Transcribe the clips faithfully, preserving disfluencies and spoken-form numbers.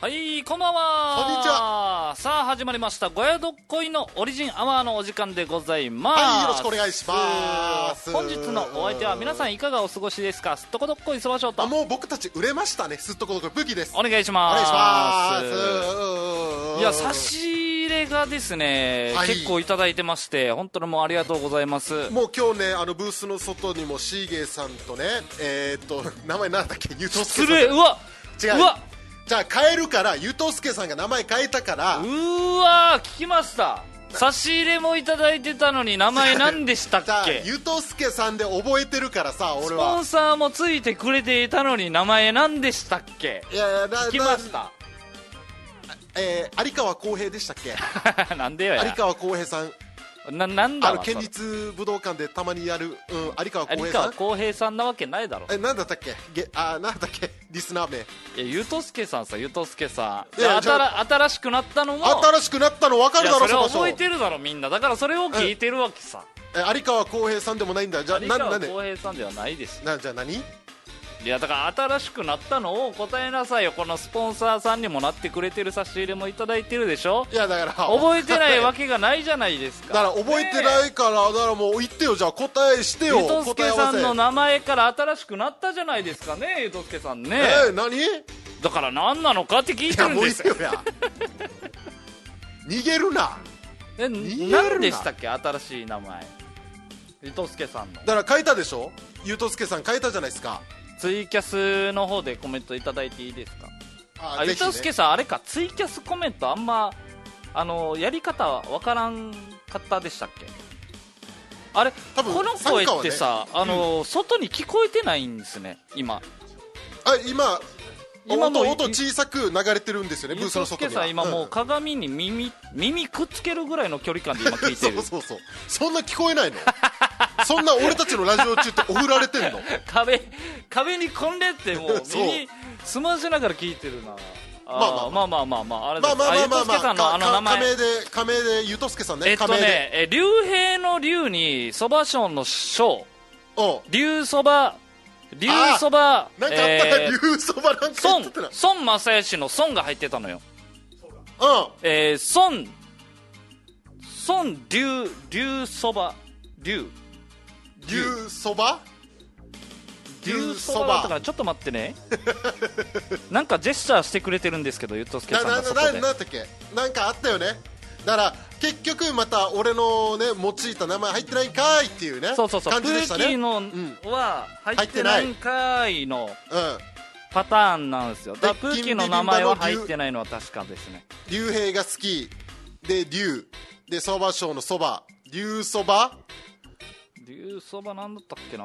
はい、こんばんは。 こんにちは。 さあ始まりましたごやどっこいのオリジンアワーのお時間でございます。 はい、よろしくお願いします。 本日のお相手は皆さんいかがお過ごしですか。すっとこどっこいそばしょうと。 あ、もう僕たち売れましたね。すっとこどっこいブギです。 お願いします。 お願いします。 いや、差し入れがですね、はい、結構いただいてまして本当にもうありがとうございます。 もう今日ね、あのブースの外にもシーゲーさんとね、えー、っと名前なんだっけ、ゆとすけさん。 うわ違う、 うわじゃあ変えるから、ゆとすけさんが名前変えたから。 うわー、聞きました。差し入れもいただいてたのに名前何でしたっけ。じゃあゆとすけさんで覚えてるからさ、俺はスポンサーもついてくれていたのに名前何でしたっけ。 いやいや、 聞きました。 えー、有川浩平でしたっけなんでよや。 有川浩平さん、 な、なんだあの県立武道館でたまにやる、うん、有川浩平さん。 有川浩平さんなわけないだろ。 え、なんだったっけ、げあ、なんだっけ、リスナー名。 いや、ゆとすけさんさ、ゆとすけさん。 いや、 新しくなったのも新しくなったの分かるだろ。 それは覚えてるだろみんな。だからそれを聞いてるわけさ。 え、有川浩平さんでもないんだ。じゃあ有川浩平さんではないです。 な、じゃあ何。 いや、だから新しくなったのを答えなさいよ。このスポンサーさんにもなってくれてる差し入れもいただいてるでしょ。 いや、だから覚えてないわけがないじゃないですか。 だから覚えてないから、ね、だからもう言ってよ、じゃあ答えしてよ。 ゆとすけさんの名前から新しくなったじゃないですかね、ゆとすけさんね。 えー、何だから何なのかって聞いてるんですよ。 いや、もういいよや逃げるな。 え、何でしたっけ、新しい名前。ゆとすけさんの。 だから変えたでしょ。ゆとすけさん変えたじゃないですか。 ツイキャスの方でコメントいただいていいですか。 ああ、ゆとすけさん、あれか、ツイキャスコメントあんまあのやり方わからんかったでしたっけ。あれ、この声ってさ、ね、あの、うん、外に聞こえてないんですね今。 あ、今今も音小さく流れてるんですよね、ブースの外には。 さん今もう鏡に耳、耳くっつけるぐらいの距離感で今聞いてる。 そうそうそう、そんな聞こえないのそんな俺たちのラジオ中っておふられてんの壁壁にこんでってもう耳澄ませながら聞いてるな。あまあまあまあまあまああれです。 まあまあまあまあまあ、 さんのあの名前、 仮名で仮名でゆとすけさんね。 えっとね、え竜兵の竜にそばしょんのしょう、竜そば竜そば、 なんかあったら竜そばなんか言ってたな。 孫正義の孫が入ってたのよ。 うん。 えー、孫孫竜竜そば竜竜そば竜そばだったから、ちょっと待ってねなんかジェスチャーしてくれてるんですけど、ゆとすけさんがそこで な, な, な, なんだっけ、なんかあったよね。だから結局また俺のね用いた名前入ってないんかいっていうね、 そうそうそう、 感じでしたね。 プーキーのは入ってないんかいのパターンなんですよ。だからプーキーの名前は入ってないのは確かですね。 竜兵が好きで竜でそば賞のそば、竜そば竜そばなんだったっけな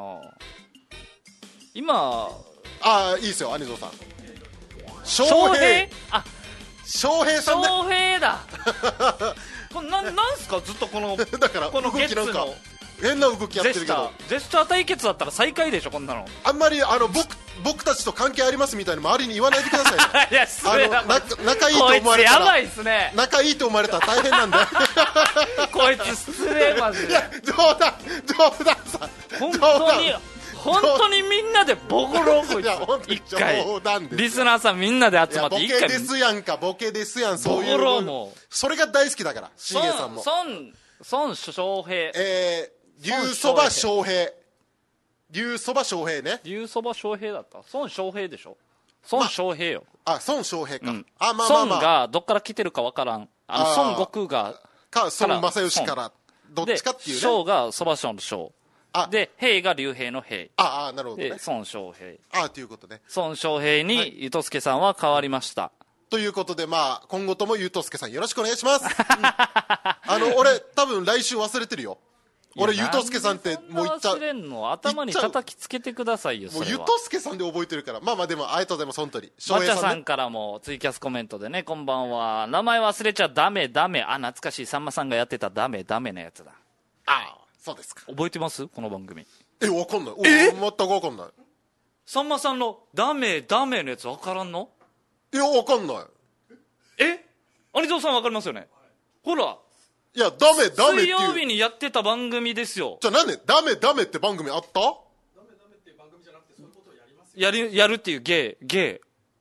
今。 ああ、いいですよ、兄蔵さん。 翔平、あ、 翔平さんね。 翔平だこれ な, なんすかずっとこのだからこのゲッツの変な動きやってるけど、 ジェスチャー対決だったら最下位でしょこんなの。 あんまりあの 僕, 僕たちと関係ありますみたいな周りに言わないでくださいねいや、それあの仲いいと思われたら、 こいつやばいっすね、 仲いいと思われたら大変なんでこいつ失礼マジで。 いや、冗談冗談さ、 本当に本当にみんなでボコろうこいつ。一回リスナーさんみんなで集まって一回、 ボケですやんか、ボケですやん、そういうボコろう。もそれが大好きだから、シゲさんも。 孫孫翔平、 えー、竜そば翔平、竜そば翔平ね。 竜そば翔平だった。孫翔平でしょ。孫翔平よ、 まあ、孫翔平か、うん、あ、まあまあ孫まあ、 がどっから来てるかわからん。あの孫悟空がか孫正義からどっちかっていうね。 翔がそばしょんの翔で、平が竜兵の平。 ああ、なるほどね。 で孫翔平、 ああ、ということね。 孫翔平にゆとすけさんは変わりました、はい、 ということで、まあ今後ともゆとすけさんよろしくお願いします、うん、あの俺多分来週忘れてるよ。俺ゆとすけさんってもう言っちゃう。 忘れんの、頭に叩きつけてくださいよ。 もうゆとすけさんで覚えてるから。まあまあ、でもありがとうございます、本当に。 まちゃさんからもツイキャスコメントでね、こんばんは、名前忘れちゃダメダメ、あ、懐かしい、さんまさんがやってたダメダメなやつだ。 ああ、そうですか。 覚えてますこの番組。 え、わかんない。え、全くわかんない。 さんまさんのダメダメのやつわからんの？ いや、わかんない。 え、有蔵さんわかりますよね。ほら、 いや、ダメダメっていう、 水曜日にやってた番組ですよ。 じゃあなんでダメダメって番組あった？ダメダメっていう番組じゃなくて、そういうことをやりますよ。 やる、やるっていう芸芸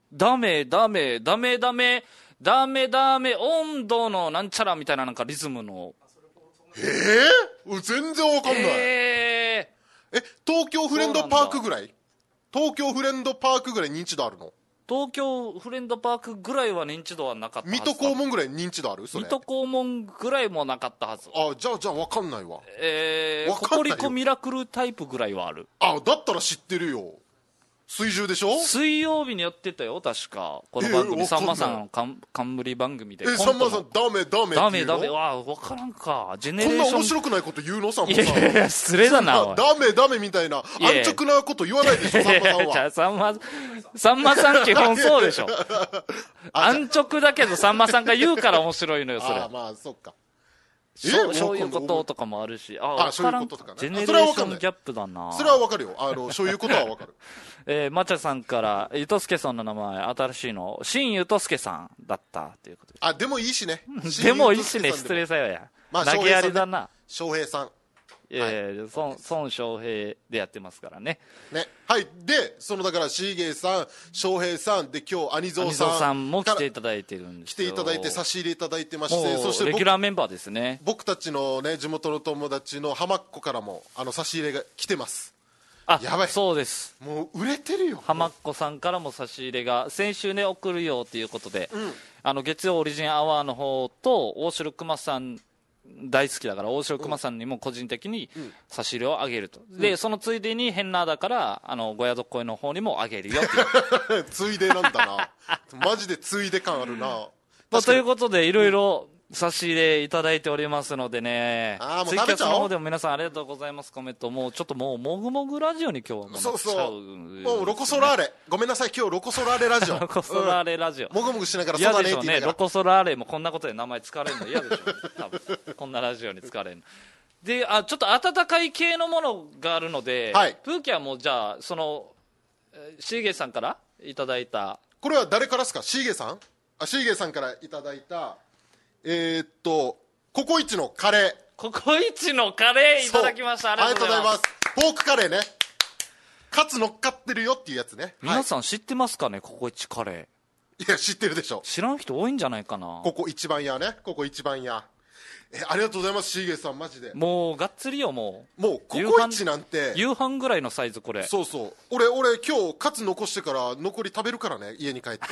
ダメダメダメダメダメダメ温度のなんちゃらみたいななんかリズムの。 えー、全然わかんない。 えー、え東京フレンドパークぐらい東京フレンドパークぐらい認知度あるの？ 東京フレンドパークぐらいは認知度はなかったはず。 水戸黄門ぐらい認知度ある？それ水戸黄門ぐらいもなかったはず。 あ、じゃあじゃあ分かんないわ。 えー、ココリコミラクルタイプぐらいはある。 あ、だったら知ってるよ。水10でしょ？ 水曜日にやってたよ確かこの番組、えー、さんまさんの冠番組で。 えー、さんまさんダメダメダメダメわ分からんか。ジェネレーションこんな面白くないこと言うの？さんまさん。 いやいや失礼だな。 ダメダメみたいな安直なこと言わないでしょさんまさんは。 じゃあさんまさんまさん基本そうでしょ安直だけどさんまさんが言うから面白いのよそれ。 あまあそっか。 そうそういうこととかもあるし、ああ、そういうこととかね。 ジェネレーションギャップだな。 それはわかるよ。あのそういうことはわかる。 えー、マチャさんからゆとすけさんの名前新しいの新ゆとすけさんだったということで。 あ、でもいいしね。 でもいいしね、失礼さよや。まあ、投げやりだな。 翔平さん。 えー、はい、孫翔平でやってますからね。 ね。はい。で、そのだから、シーゲーさん、翔平さん、で、今日、アニゾーさん。 アニゾーさんも来ていただいてるんですよ。 来ていただいて、差し入れいただいてまして、 そしてレギュラーメンバーですね。 僕たちのね、地元の友達の浜っ子からも、あの、差し入れが来てます。 あ、 やばい。 そうです。 もう売れてるよ。 浜っ子さんからも差し入れが、先週ね、送るよということで、うん、あの、月曜オリジンアワーの方と、大城熊さん、大好きだから大城熊さんにも個人的に差し入れをあげると、うん、でそのついでにヘンナーだからあのご宿声の方にもあげるよっていうついでなんだなマジでついで感あるな、 まあ、ということでいろいろ差し入れいただいておりますのでね、 あツイキャスの方でも皆さんありがとうございます。コメントもうちょっともうもぐもぐラジオに今日はもうなっちゃう、 そうそうもうロコソラーレごめんなさい今日ロコソラーレラジオロコソラーレラジオ、 うん、もぐもぐしながらそうだねって言いながら、 ね、ロコソラーレもこんなことで名前使われるの嫌でしょ多分こんなラジオに使われるので、あちょっと温かい系のものがあるので、はい、プーキャもじゃあそのシーゲーさんからいただいた、 これは誰からですか？シーゲーさんあシーゲーさんからいただいたえー、っとココイチのカレー、 ココイチのカレーいただきました。ありがとうございます。 ポークカレーね、カツ乗っかってるよっていうやつね。 皆さん知ってますかね、ココイチカレー。いや知ってるでしょ。 知らん人多いんじゃないかな。 ここ一番屋ね、ここ一番屋。えありがとうございますシーゲーさん、マジでもうがっつりよ。もうもうココイチなんて夕飯ぐらいのサイズ。これそうそう、俺俺今日カツ残してから残り食べるからね、家に帰って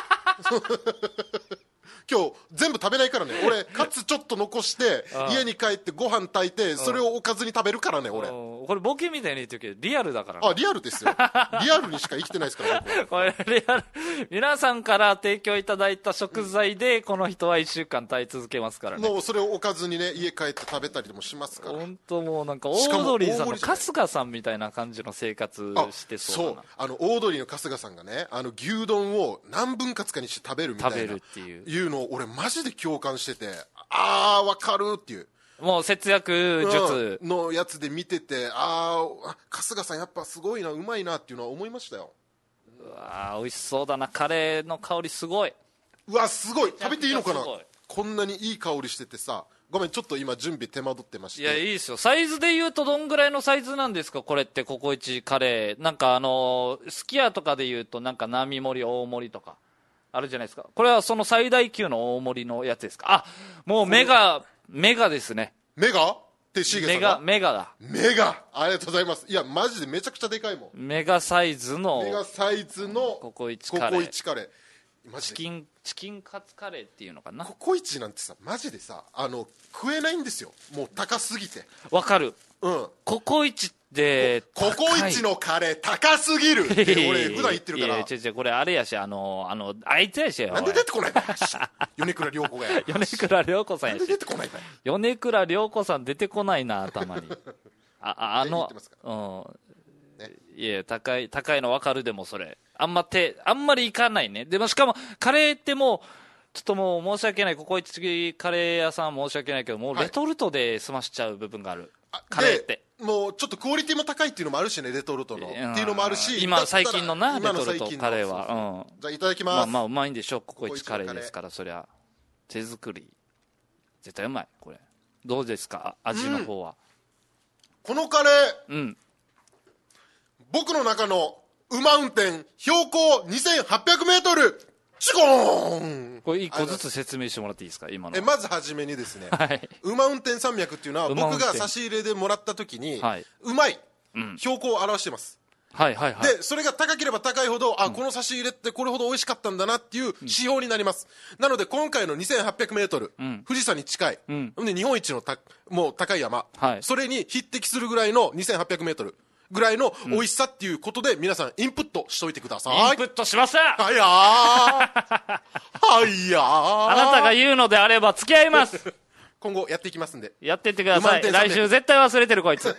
今日全部食べないからね、俺カツちょっと残して家に帰ってご飯炊いてそれをおかずに食べるからね。俺これボケみたいに言ってるけどリアルだからね。 あリアルですよリアルにしか生きてないですから僕これリアル、皆さんから提供いただいた食材でこの人はいっしゅうかん耐え続けますからね。 もうそれをおかずにね家帰って食べたりもしますから。 本当もうなんかオードリーさんの春日さんみたいな感じの生活してそうだな。 そうあのオードリーの春日さんがね、あの牛丼を何分割かにして食べるみたいな食べるっていういうのを俺マジで共感してて、ああ分かるっていう、 もう節約術、 うん、のやつで見てて、ああ春日さんやっぱすごいな、うまいなっていうのは思いましたよ。 うわ美味しそうだな、カレーの香りすごい。 うわすごい、食べていいのかな、こんなにいい香りしててさ。ごめんちょっと今準備手間取ってまして。 いやいいですよ。サイズで言うとどんぐらいのサイズなんですかこれって、ココイチカレー。なんかあのすき家とかで言うとなんか並盛り大盛りとかあるじゃないですか。これはその最大級の大盛りのやつですか。あもうメガメガですね。 メガってシーゲさんがメガメガだ。 メガありがとうございます。いやマジでめちゃくちゃでかいもん。 メガサイズのメガサイズのココイチカレー。 ココイチカレーチキンチキンカツカレーっていうのかな。 ココイチなんてさマジでさあの食えないんですよ、もう高すぎて。 わかる。 うんココイチってココイチのカレー高すぎるって俺普段言ってるから。 いや違う違うこれあれやし、あのあのあいつやしよ。 なんで出てこないんだよ米倉涼子がや米倉涼子さんやし。 なんで出てこないんだよ米倉涼子さん出てこないな頭にああのうんね、いや高い高いの分かる。でもそれあんま手あんまりいかないね。でもしかもカレーってもうちょっともう申し訳ない、ココイチカレー屋さん申し訳ないけどもうレトルトで済ましちゃう部分がある、はい、カレーってもうちょっとクオリティも高いっていうのもあるしね、レトルトの、うん、っていうのもあるし、 今最近のなレトルトカレーは、 うん、じゃあいただきます。 まあまあうまいんでしょう、ココイチカレーですから。そりゃ手作り絶対うまい。これどうですか味の方は、 うん、このカレー、 うん、 僕の中の馬運転標高にせんはっぴゃくメートルチコーン。 これ一個ずつ説明してもらっていいですか今の。 えまずはじめにですね、 はい、 馬運転山脈っていうのは僕が差し入れでもらった時に、はい、うまい、うん、標高を表してます。 はいはいはい、 でそれが高ければ高いほど、あ、うん、この差し入れってこれほど美味しかったんだなっていう指標になります、うん、なので今回のにせんはっぴゃくメートル、うん、富士山に近い、うん、で日本一のたもう高い山、はい、それに匹敵するぐらいのにせんはっぴゃくメートルぐらいの美味しさっていうことで、うん、皆さんインプットしといてください。 インプットしました。 はいやーはいやーあなたが言うのであれば付き合います今後やっていきますんでやっていってください。来週絶対忘れてるこいつ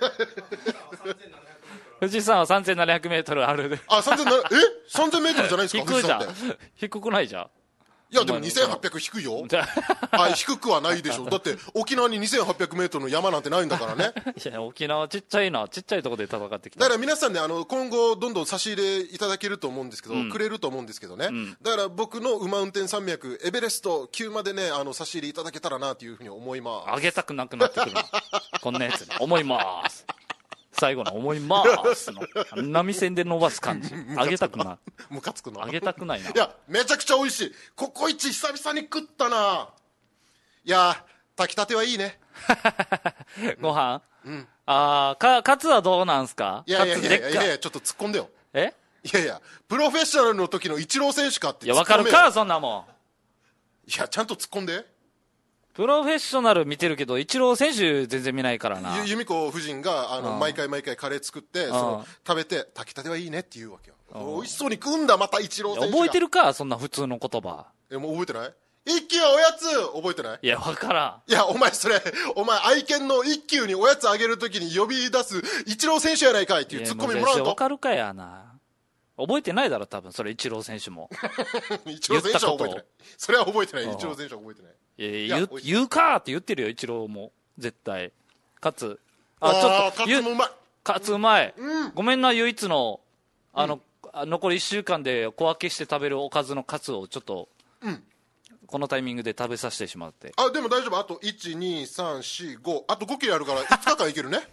富士山はさんぜんななひゃくメートルあるで。 あ、さんぜんななひゃく、え ?さんぜんメートルじゃないですか。 低いじゃん。低くないじゃん。 いやでもにせんはっぴゃく低いよあ、低くはないでしょ。だって沖縄ににせんはっぴゃくメートルの山なんてないんだからねいや沖縄ちっちゃいな、ちっちゃいところで戦ってきた。 だから皆さんね、あの今後どんどん差し入れいただけると思うんですけど、うん、くれると思うんですけどね、うん、だから僕の馬運転山脈エベレスト級までね、あの差し入れいただけたらなというふうに思います。 あげたくなくなってくるこんなやつ思います最後の思いますの波線で伸ばす感じあげたくないムカつくなあげたくないな。 いやめちゃくちゃ美味しい。ココイチ久々に食ったな。いや炊きたてはいいねご飯、うん、あかカツはどうなんすか。 いやいやいやいやいやいやちょっと突っ込んでよ。 えいやいやプロフェッショナルの時のイチロー選手かって。 いやわかるかそんなもん。 いやちゃんと突っ込んで。 プロフェッショナル見てるけどイチロー選手全然見ないからな。 由美子夫人があの、うん、毎回毎回カレー作ってその食べて炊きたてはいいねって言うわけよ。美味しそうに食うんだまたイチロー選手が。 覚えてるかそんな普通の言葉。 えもう覚えてない。一休おやつ覚えてない。 いや分からん。 いやお前それお前愛犬の一休におやつあげるときに呼び出すイチロー選手やないかいっていうツッコミもらうと。 分かるかやな。覚えてないだろ多分それイチロー選手もイチロー選手は覚えてない。それは覚えてない。イチロー選手は覚えてない。 いやいや言う、言うかって言ってるよイチローも絶対。かつあちょっとカツもうまい。 カツうまい、 うん、 ごめんな唯一のあの、うん、残りいっしゅうかんで小分けして食べるおかずのカツをちょっと、うん、このタイミングで食べさせてしまって。 あでも大丈夫。あといちにさんしごあとご切れあるからいつかかんいけるね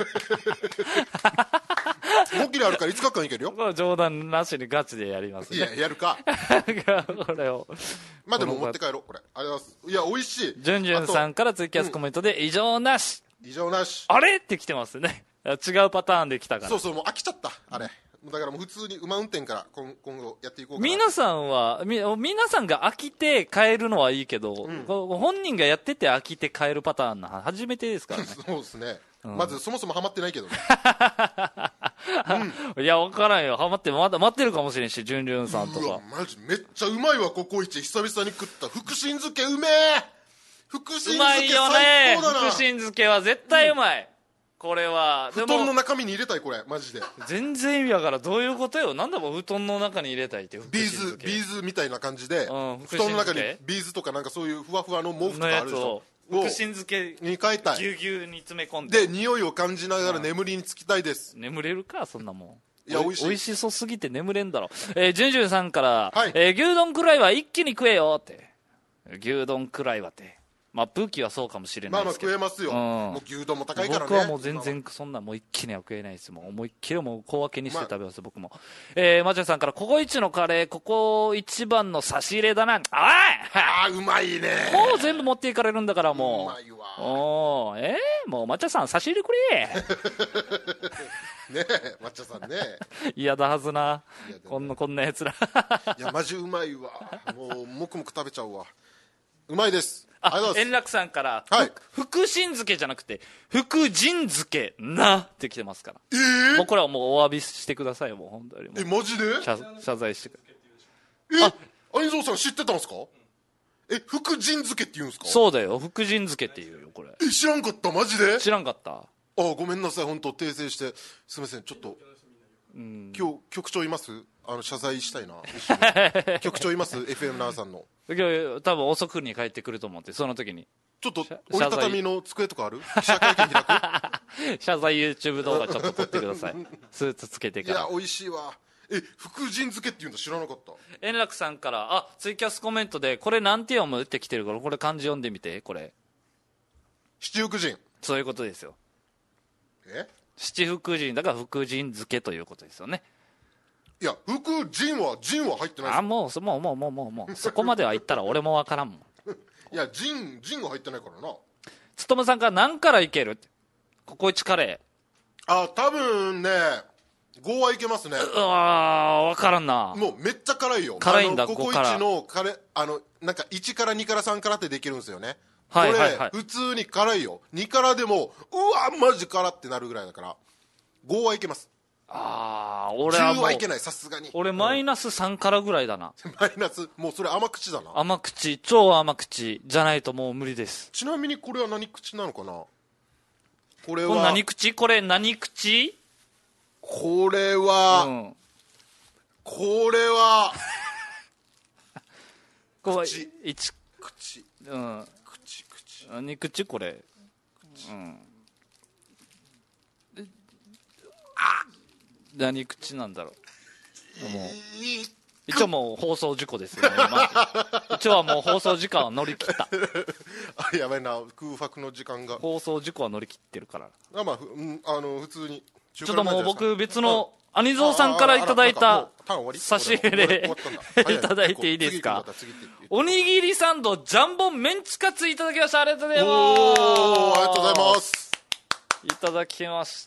ご切れあるからいつかかんいけるよ。 これ冗談なしにガチでやりますね。 いややるかこれをまあでも持って帰ろうこれ。ありがとうございます。いや美味しい。 ジュンジュンさんからツイキャスコメントで異常なし、 うん、異常なしあれって来てますね。違うパターンで来たから。 そうそうもう飽きちゃったあれ。だからもう普通に馬運転から今今後やっていこうかな。 皆さんはみ皆さんが飽きて帰るのはいいけど、うん、本人がやってて飽きて帰るパターンの初めてですからねそうですね、うん、まずそもそもハマってないけどね、 うん、いや分からんよ。ハマってまだ待ってるかもしれんしジュンリュンさんとか。 うわマジめっちゃうまいわ。ココイチ久々に食った福神漬けうめえ。福神漬け最高だな。うまいよね福神漬けは絶対うまい、うんこれは布団の中身に入れたいこれマジで。 全然意味わからん。どういうことよ。なんだも布団の中に入れたいってビーズビーズみたいな感じで、うん、布団の中にビーズとかなんかそういうふわふわの毛布とかあるでしょ。 福神漬けに変えたい。 ぎゅうぎゅうに詰め込んでで匂いを感じながら眠りにつきたいです、 うん、眠れるかそんなもん。 いや美味しい。 美味しそうすぎて眠れんだろ。えー、ジュンジュンさんから、 はいえー、牛丼くらいは一気に食えよって。牛丼くらいはってまあブーキはそうかもしれないですけど、 まあまあ食えますよ、うん、もう牛丼も高いからね。 僕はもう全然そんなもう一気には食えないです。もう思いっきりもう小分けにして食べます、まあ、僕も。えー、マチャさんからココイチのカレーここ一番の差し入れだな。ああうまいね。 もう全部持っていかれるんだからもう。うまいわ。おえー、もうマチャさん差し入れくれねえマッチャさんね嫌だはずなこんなこんなやつらいやマジうまいわ。もうもくもく食べちゃうわ。うまいです。 あ、円楽さんから、 はい、 福神漬けじゃなくて福神漬けなって来てますから、 えー、 もうこれはもうお詫びしてくださいよ。もう本当にもうえマジで謝, 謝罪してくれ。 えあ愛蔵さん知ってたんですか。え福神漬けって言うんですか。 そうだよ福神漬けって言うよこれ。 え知らんかった。マジで知らんかった。 あごめんなさい本当訂正してすみません。ちょっと、うん、今日局長います。あの謝罪したいな局長います エフエム ナーさんの。 今日多分遅くに帰ってくると思ってその時にちょっと折りたたみの机とかある記者会見開く謝罪 YouTube 動画ちょっと撮ってくださいスーツつけてから。 いや美味しいわ。え福神漬けって言うんだ知らなかった。 円楽さんからあツイキャスコメントでこれなんて読むって来てるからこれ漢字読んでみて。これ七福神。 そういうことですよ。 え七福神だから福神漬けということですよね。 いや福ジンはジンは入ってないです。 あもうもうもうもうもうもうそこまでは言ったら俺もわからんもんいやジンジンが入ってないからな。 つとむさんから何からいけるココイチカレー。あ多分ねごはいけますね。 うわ分からんな。 もうめっちゃ辛いよ。 辛いんだ。 ココイチのカレあのなんかいちからにからさんからってできるんですよね。 はいはいはい、 これ普通に辛いよ。にからでもうわマジ辛ってなるぐらいだからごはいけます。 ああ俺はもうじゅうはいけない。さすがに俺マイナスさんからぐらいだな。 マイナスもうそれ甘口だな。 甘口超甘口じゃないともう無理です。 ちなみにこれは何口なのかな。これはこれ何口これ何口これは、うん、これは口一口うん口口何口これうんあ何口なんだろう。もう一応もう放送事故ですよね、まあ、一応はもう放送時間は乗り切ったあやばいな空白の時間が。 放送事故は乗り切ってるからあ、まあ、あの普通にちょっともう僕別の兄蔵さんからいただいた差し入れいただいていいですか。おにぎりサンドジャンボメンチカツいただきました。ありがとうございます。 おーありがとうございます。 いただきました。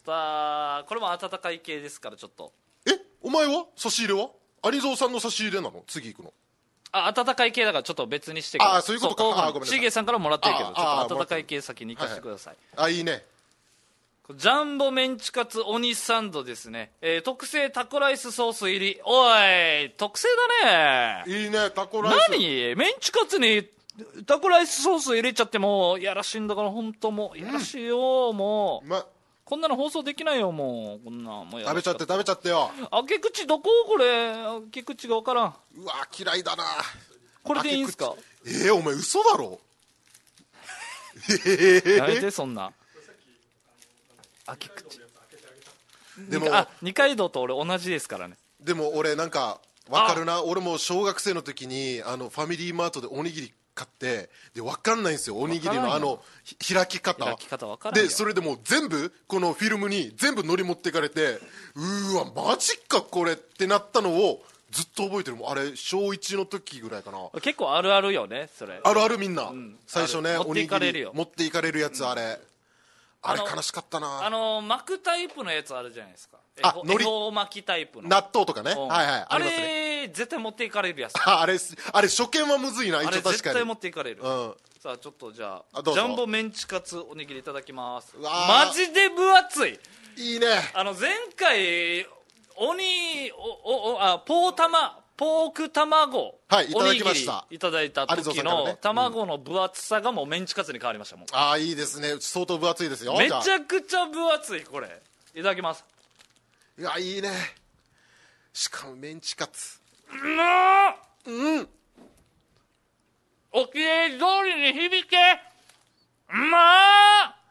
これも温かい系ですからちょっと。 えお前は差し入れは兄蔵さんの差し入れなの次行くの。 あ温かい系だからちょっと別にしてから。 あそういうことか。あごめんなさい。 しげさんからもらってるけどちょっと温かい系先に行かせてください。 あいいね。 ジャンボメンチカツ鬼サンドですね、えー、特製タコライスソース入り。おい特製だね。いいねタコライス。 何メンチカツにタコライスソース入れちゃってもやらしいんだから本当もうやらしいよ、うん、もう、ま、こんなの放送できないよもうこんなもうや食べちゃって食べちゃってよ。 開け口どここれ開け口が分からん。 うわ嫌いだな。 これでいいんすか。 えー、お前嘘だろえー、やめてそんな開け口でもあ二階堂と俺同じですからね。 でも俺なんか分かるな。俺も小学生の時にあのファミリーマートでおにぎり買ってで分かんないんですよおにぎりのあの開き方開き方分からんよ。 でそれでもう全部このフィルムに全部のり持っていかれてうーわマジかこれってなったのをずっと覚えてる。もんあれ小いちの時ぐらいかな。 結構あるあるよねそれ。 あるあるみんな、うん、最初ね持っていかれるよ。 持っていかれるやつ、うん、あれあれ悲しかったな。 あの巻くタイプのやつあるじゃないですか。あのり恵方巻きタイプの納豆とかね、うん、はいはい あ, あれ、ね、絶対持っていかれるやつ。 あ, あれあれ初見はむずいな。一応確かにあれ絶対持っていかれる、うん、さあちょっとじゃあジャンボメンチカツおにぎりいただきます。マジで分厚い。 いいね。 あの前回おにおおあポータマポーク卵、 はい、いただきました。 いただいた時の卵の分厚さがもうメンチカツに変わりましたもん。 ああいいですね。相当分厚いですよ。 めちゃくちゃ分厚い。これいただきます。 いやいいね。しかもメンチカツうんうんおきれい通りに響けうまー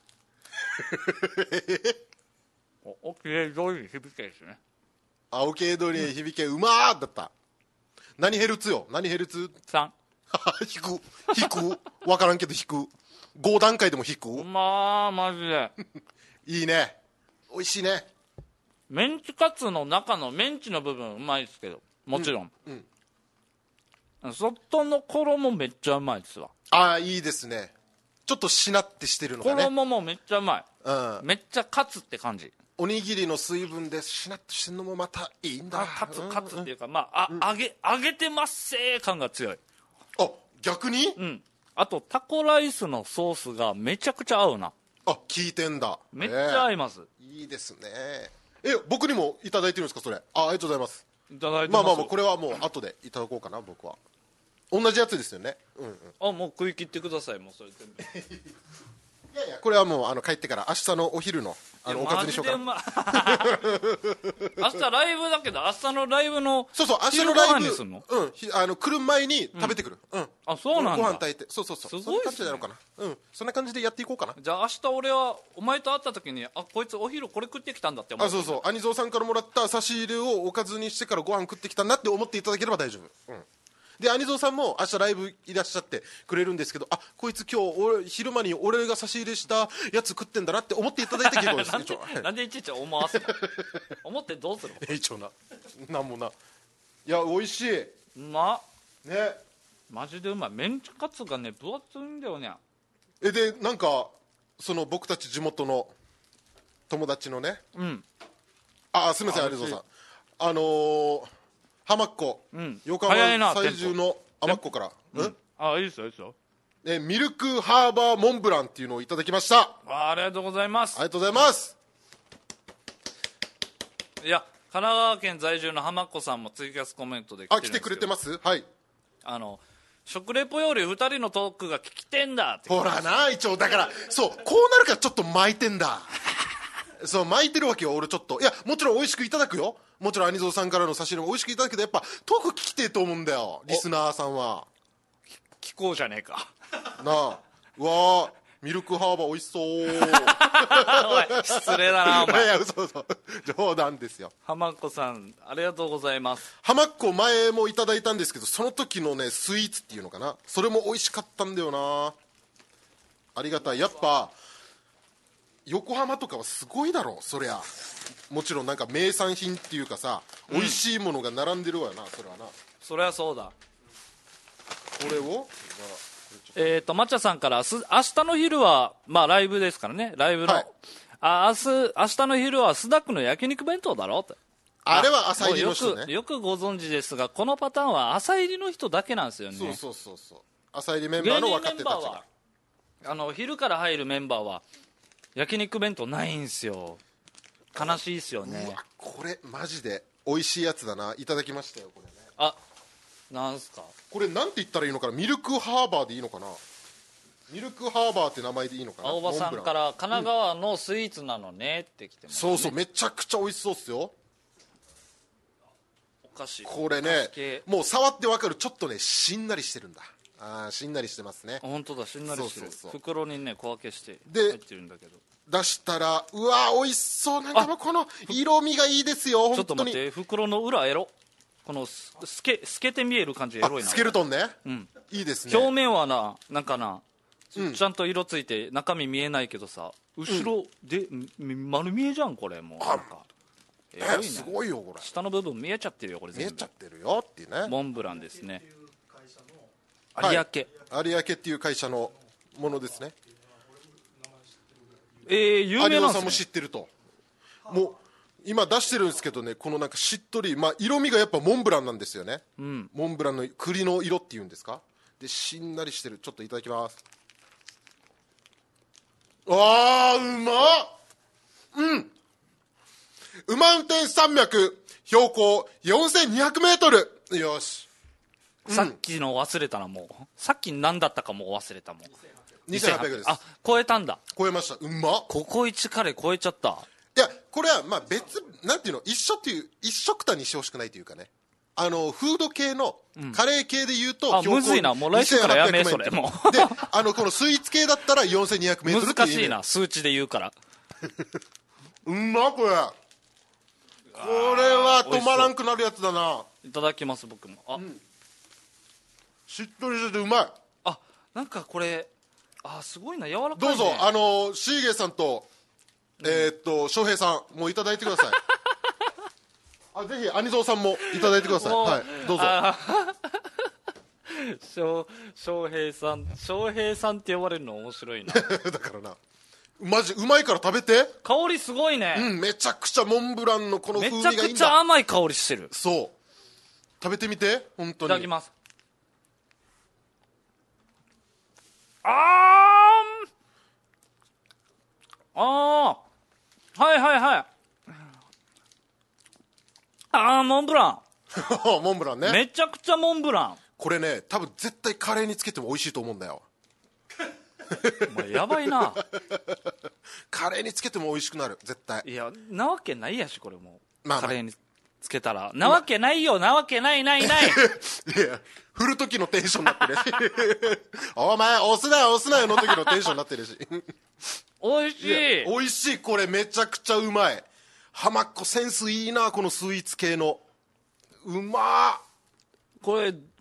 おおきれい通りに響けですね。 青系通りに響けうまーだった。何ヘルツよ。何ヘルツさん引く引く分からんけど引くご段階でも引く。 うまーマジでいいね。美味しいね。 メンチカツの中のメンチの部分うまいですけどもちろん、うんうん、外の衣めっちゃうまいですわ。 ああいいですね。ちょっとしなってしてるのがね。 衣もめっちゃうまい、 うん、 めっちゃカツって感じ。 おにぎりの水分でしなっとしてるのもまたいいんだ。 カツカツっていうか、まあ、あ、揚げ揚げてますせー感が強い。 あ逆に。 うんあとタコライスのソースがめちゃくちゃ合うな。 あ効いてんだ。 めっちゃ合います、 えー、いいですね。え僕にもいただいてるんですかそれ。 あ, ありがとうございます。 いただいてます。 まあまあこれはもう後でいただこうかな。僕は同じやつですよね。うん、うん、 あもう食い切ってください。もうそれ全部いやいやこれはもうあの帰ってから明日のお昼のあのおかずにしようかな。 ま、明日ライブだけど明日のライブのそうそう明日のライブにすんの、 うん、あの来る前に食べてくる、うんうん、 あそうなんだ。 ご飯炊いてそうそうそう。 すごいっすね。 そんな感じでやろうかな。うんそんな感じでやっていこうかな。 じゃあ明日俺はお前と会った時にあこいつお昼これ食ってきたんだって思う。 あそうそう兄蔵さんからもらった差し入れをおかずにしてからご飯食ってきたなって思っていただければ大丈夫。うんでアニゾーさんも明日ライブいらっしゃってくれるんですけど、あこいつ今日俺昼間に俺が差し入れしたやつ食ってんだなって思っていただいて結構ですなんでなんでいちいち思わせた思ってどうするの一応ななんもないや美味しい、 うまっね、 マジでうまい。メンチカツがね分厚いんだよね。 えでなんかその僕たち地元の友達のね、 うん、 あすみませんアニゾーさん、あのー、浜っ子、うん、横浜最中の浜っ子から、 うん、あいいですよいいですよ、 えミルクハーバーモンブランっていうのをいただきました。 あ, ありがとうございます。 ありがとうございます。 いや神奈川県在住の浜っ子さんもツイキャスコメントで来てるんですよ。 あ来てくれてます。はい、 あの食レポよりふたりのトークが聞きてんだって。 ほらな一応だからそうこうなるからちょっと巻いてんだそう巻いてるわけよ俺ちょっと。いやもちろん美味しくいただくよ、もちろんアニゾーさんからの差し入れも美味しくいただくけどやっぱトーク聞きてえと思うんだよリスナーさんは。 聞こうじゃねえかなあうわミルクハーバー美味しそうおい失礼だなお前。 いや嘘嘘冗談ですよ。 浜っ子さんありがとうございます。 浜っ子前もいただいたんですけどその時のねスイーツっていうのかなそれも美味しかったんだよな。ありがたい。やっぱ横浜とかはすごいだろそりゃ。もちろんなんか名産品っていうかさ、うん、美味しいものが並んでるわなそれはな。 そりゃそうだ。 これをえーと抹茶さんから明日の昼はまあライブですからねライブの、はい、あ明日明日の昼はスナックの焼肉弁当だろって。 あれは朝入りの人ね。 よくよくご存知ですがこのパターンは朝入りの人だけなんですよね。 そうそうそうそう朝入りメンバーの若手たちがあの昼から入るメンバーは焼肉弁当ないんですよ。悲しいですよね。 うわこれマジで美味しいやつだな。いただきましたよこれね。 あなんすかこれなんて言ったらいいのかな。ミルクハーバーでいいのかな。ミルクハーバーって名前でいいのかな。 青葉さんから神奈川のスイーツなのねって来てます、ね、 そうそうめちゃくちゃ美味しそうっすよ。 お菓子これねもう触ってわかるちょっとねしんなりしてるんだ。あしんなりしてますね。 本当だしんなりしてる。そうそうそう袋にね小分けしてで入ってるんだけど出したらうわ美味しそう。なんかもうこの色味がいいですよ本当に。 ちょっと待って袋の裏エロこの透け透けて見える感じエロいな。 スケルトンね、うん、いいですね。 表面はななんかな、うん、ちゃんと色ついて中身見えないけどさ後ろで、うん、丸見えじゃんこれもうなんかエロい、ね、すごいよこれ。 下の部分見えちゃってるよこれ全部見えちゃってるよっていうね。 モンブランですね。有明、 はい、有明っていう会社のものですね。 えー、有名なんですね。 有明さんも知ってると。もう今出してるんですけどねこのなんかしっとり、まあ、色味がやっぱモンブランなんですよね、うん、モンブランの栗の色っていうんですか。でしんなりしてる。ちょっといただきます。あーうまっ。うんウマウンテン山脈標高よんせんにひゃくメートル。よし、 うん、さっきの忘れたな。もうさっき何だったかもう忘れたもん。 にせんはっぴゃくです。 あ超えたんだ。 超えました。うまっ。 ココイチカレー超えちゃった。 いやこれはまあ別なんていうの一緒っていう一緒くたにしてほしくないというかね。あのフード系の、うん、カレー系でいうとあむずいなもう来週からやめそれもうであのこのスイーツ系だったらよんせんにひゃくメートル難しいな数値で言うからうまこれ。これは止まらんくなるやつだな。 いただきます僕も。あ、うん、 しっとりしててうまい。 あなんかこれあすごいな柔らかいね。 どうぞあのシーゲーさんとえー、っと翔平さんもういただいてくださいあぜひアニゾーさんもいただいてください。はいどうぞ翔平さん翔平さんって呼ばれるの面白いなだからなマジうまいから食べて。 香りすごいね。 うんめちゃくちゃモンブランのこの風味がいいんだ。 めちゃくちゃ甘い香りしてる。 そう食べてみて本当に。 いただきます。あーあーはいはいはいあーモンブランモンブランねめちゃくちゃモンブラン。 これね多分絶対カレーにつけても美味しいと思うんだよお前やばいなカレーにつけても美味しくなる絶対。 いやなわけないやしこれもう、まあまあ、カレーにつけたらなわけないよなわけないないないいや振る時のテンションになってるしお前押すなよ押すなよの時のテンションになってるしおいしい。 い美味しいこれめちゃくちゃうまい。浜っ子センスいいなこのスイーツ系のうまー。 これ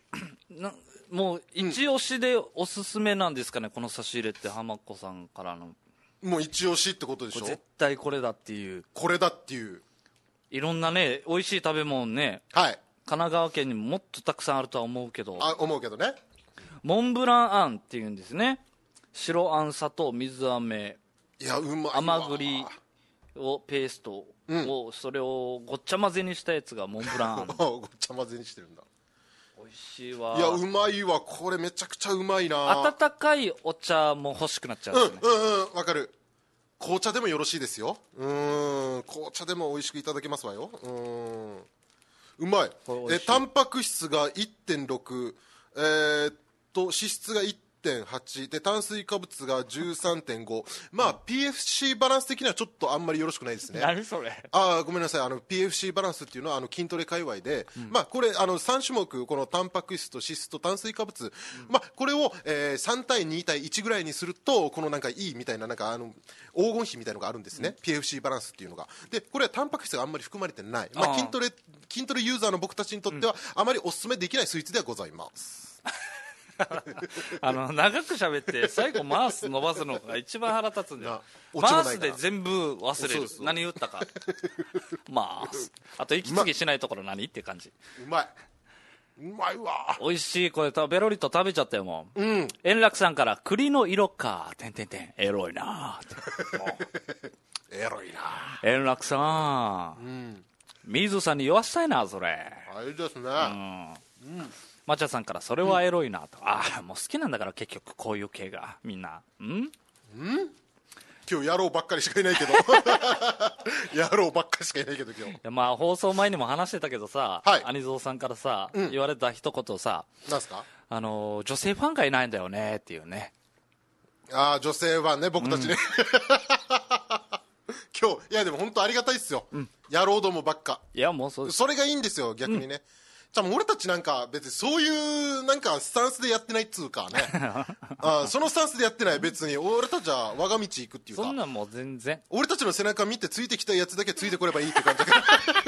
なもう一押しでおすすめなんですかね、うん、この差し入れって浜子さんからの。 もう一押しってことでしょ。 絶対これだっていう、 これだっていういろんなね美味しい食べ物ね、 はい、 神奈川県にももっとたくさんあるとは思うけど、 あ思うけどね。 モンブランあんっていうんですね。白あん、砂糖、水飴、 いやうまいわ、 甘栗をペーストを、うん、それをごっちゃ混ぜにしたやつがモンブランあんごっちゃ混ぜにしてるんだ。 美味しいわ。 いやうまいわ、これめちゃくちゃうまいな。 温かいお茶も欲しくなっちゃうんですね。 うんうんうん、わかる。紅茶でもよろしいですよ。うーん、紅茶でも美味しくいただけますわよ。うーん、うまい。えタンパク質が いってんろく、えー、っと脂質が いってんはち で炭水化物が じゅうさんてんご、まあ、うん、ピーエフシー バランス的にはちょっとあんまりよろしくないですね。 何それ。 あごめんなさい、あの ピーエフシー バランスっていうのはあの筋トレ界隈で、うん、まあ、これあのさん種目、このタンパク質と脂質と炭水化物、うん、まあ、これを、えー、さん対に対いちぐらいにするとこのなんかいいみたいな、なんかあの黄金比みたいなのがあるんですね、うん、ピーエフシー バランスっていうのが。でこれはタンパク質があんまり含まれてない、まあ、筋トレ筋トレユーザーの僕たちにとっては、うん、あまりお勧めできないスイーツではございますあの長く喋って最後マウス伸ばすのが一番腹立つんだよ。マウスで全部忘れる。何言ったかマウス、あと息継ぎしないところ何って感じ。 うまいうまいわ、 美味しい。これベロリと食べちゃったよもう、うん、 円楽さんから栗の色かてんてんてんエロいなエロいな円楽さん、うん、水さんに言わせたいなそれ。 あれですね、うん、 うんマチャさんからそれはエロいなと、うん、ああもう好きなんだから結局こういう系がみんな。んん今日野郎ばっかりしかいないけど野郎ばっかりしかいないけど今日。いやまあ放送前にも話してたけどさ、はい、アニゾーさんからさ、うん、言われた一言さ、 なんすか。 あの女性ファンがいないんだよねっていうね。 ああ女性ファンね、僕たちね、うん、今日いやでも本当ありがたいっすよ、うん、野郎どもばっか。 いやもうそうそれがいいんですよ逆にね、うん、じゃあもう俺たちなんか別にそういうなんかスタンスでやってないっつうかねあそのスタンスでやってない。別に俺たちは我が道行くっていうか、 そんなんもう全然俺たちの背中見てついてきたやつだけついてこればいいって感じだけど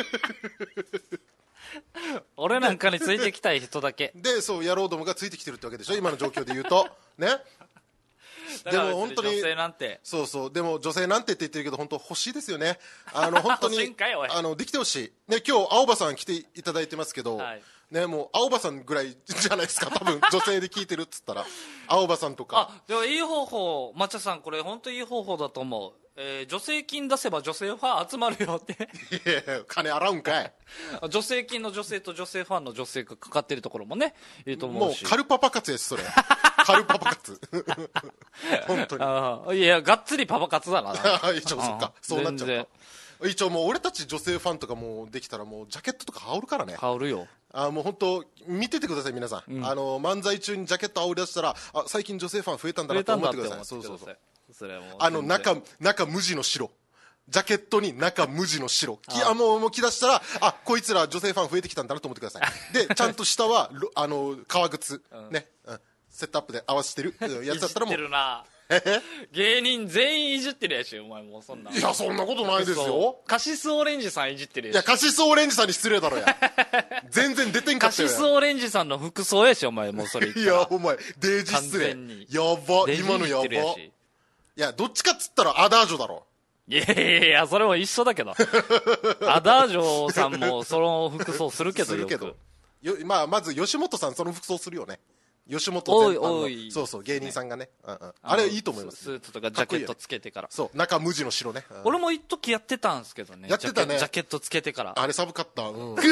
俺なんかについてきたい人だけで、そう野郎どもがついてきてるってわけでしょ今の状況で言うとねでも本当に女性なんて、 そうそう、でも女性なんてって言ってるけど本当欲しいですよね。あの本当にあのできてほしいね。今日青葉さん来ていただいてますけど、はい、ね、もう青葉さんぐらいじゃないですか多分女性で聞いてるっつったら青葉さんとか。 あでもいい方法、抹茶さんこれ本当にいい方法だと思う。えー、助成金出せば女性ファン集まるよっていやいや金洗うんかい助成金の女性と女性ファンの女性がかかってるところもねいいと思うし、 もうカルパパ活ですそれカルパパ活本当に。 あいやがっつりパパ活だな一応そっかそうなっちゃった。一応もう俺たち女性ファンとかもできたらもうジャケットとか羽織るからね。 羽織るよ。あもう本当見ててください皆さん、うん、あの漫才中にジャケット羽織り出したらあ最近女性ファン増えたんだなと思ってください。そうそうそう、それはもうあの中中無地の白ジャケットに中無地の白ああもうもう着出したらあこいつら女性ファン増えてきたんだなと思ってくださいでちゃんと下はあの革靴、うん、ね、うん、セットアップで合わせてるやつだったらもういじってるな芸人全員いじってるやしお前もうそんな。 いやそんなことないですよ。 カシスオレンジさんいじってるやし。 いやカシスオレンジさんに失礼だろや全然出てんかったよ。 カシスオレンジさんの服装やしお前もうそれ言ったら。 いやお前デージ失礼やば今のやば。いやどっちかっつったらアダージョだろ。 いやいやいやそれも一緒だけどアダージョさんもその服装するけどよくするけどよ、まあ、まず吉本さんその服装するよね。吉本全般のそうそう芸人さんがね、うんうん、あれいいと思います。 スーツとかジャケットつけてから、 ね、そう中無地の白ね、うん、 俺も一時やってたんですけどね。 やってたねジャケットつけてから。 あれ寒かった、うん、もう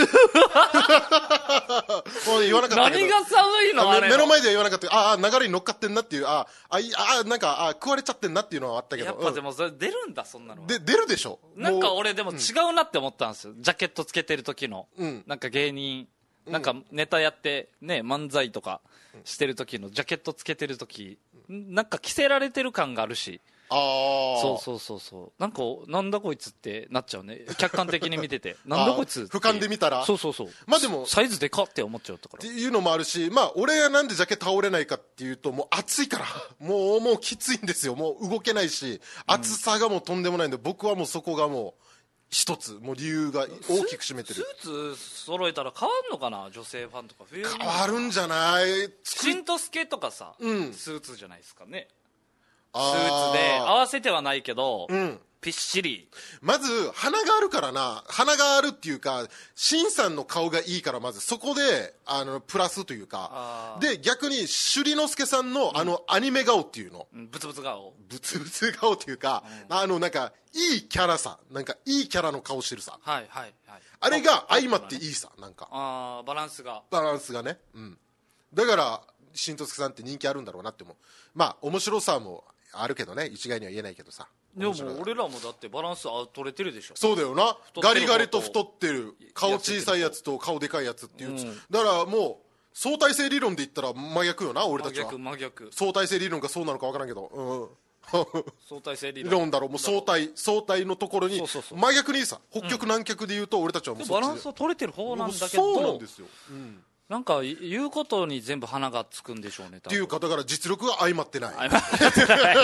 言わなかったけど何が寒いのあれ目の前では言わなかった。ああ流れに乗っかってんなっていうあああなんかあ食われちゃってんなっていうのはあったけど、 やっぱでもそれ出るんだそんなので出るでしょ。 なんか俺でも違うなって思ったんですよ、うん、ジャケットつけてる時の、うん、なんか芸人なんかネタやってね漫才とかしてる時のジャケットつけてる時なんか着せられてる感があるし、 ああそうそうそうそうなんかなんだこいつってなっちゃうね客観的に見ててなんだこいつ俯瞰で見たらそうそうそうまあでもサイズでかって思っちゃうとかっていうのもあるし、まあ俺がなんでジャケット羽織れないかっていうともう暑いからもうもうきついんですよ。もう動けないし暑さがもうとんでもないんで僕はもうそこがもう一つもう理由が大きく占めてる。 スーツ揃えたら変わるのかな、女性ファンとか増えるのかな。 変わるんじゃない？ しんとすけとかさ、 うん、 スーツじゃないですかね。スーツで合わせてはないけど、 うん、 ぴっしり。 まず鼻があるからな、鼻があるっていうか、シンさんの顔がいいから、まずそこであのプラスというか、で逆に朱里之助さんの、うん、あのアニメ顔っていうの、 うん、ブツブツ顔ブツブツ顔っていうか、うん、あのなんかいいキャラさ、なんかいいキャラの顔してるさ、 はいはいはい、 あれが相まっていいさ、なんかあバランスがバランスがね、うん、だからしんとすけさんって人気あるんだろうなって思う。まあ面白さもあるけどね、一概には言えないけどさ。 でも俺らもだってバランス取れてるでしょ。 そうだよな、ガリガリと太ってる、顔小さいやつと顔でかいやつっていう、うん、だからもう相対性理論で言ったら真逆よな、俺たちは。 真逆真逆。 相対性理論がそうなのか分からんけど、うん、 相対性理論論だろう、もう相対相対のところに真逆にさ、北極南極で言うと俺たちはもうそっちで、 バランスは取れてる方なんだけど、 そうなんですよ、うん、 なんか言うことに全部鼻がつくんでしょうね。 っていうかだから実力が相まってない相まってない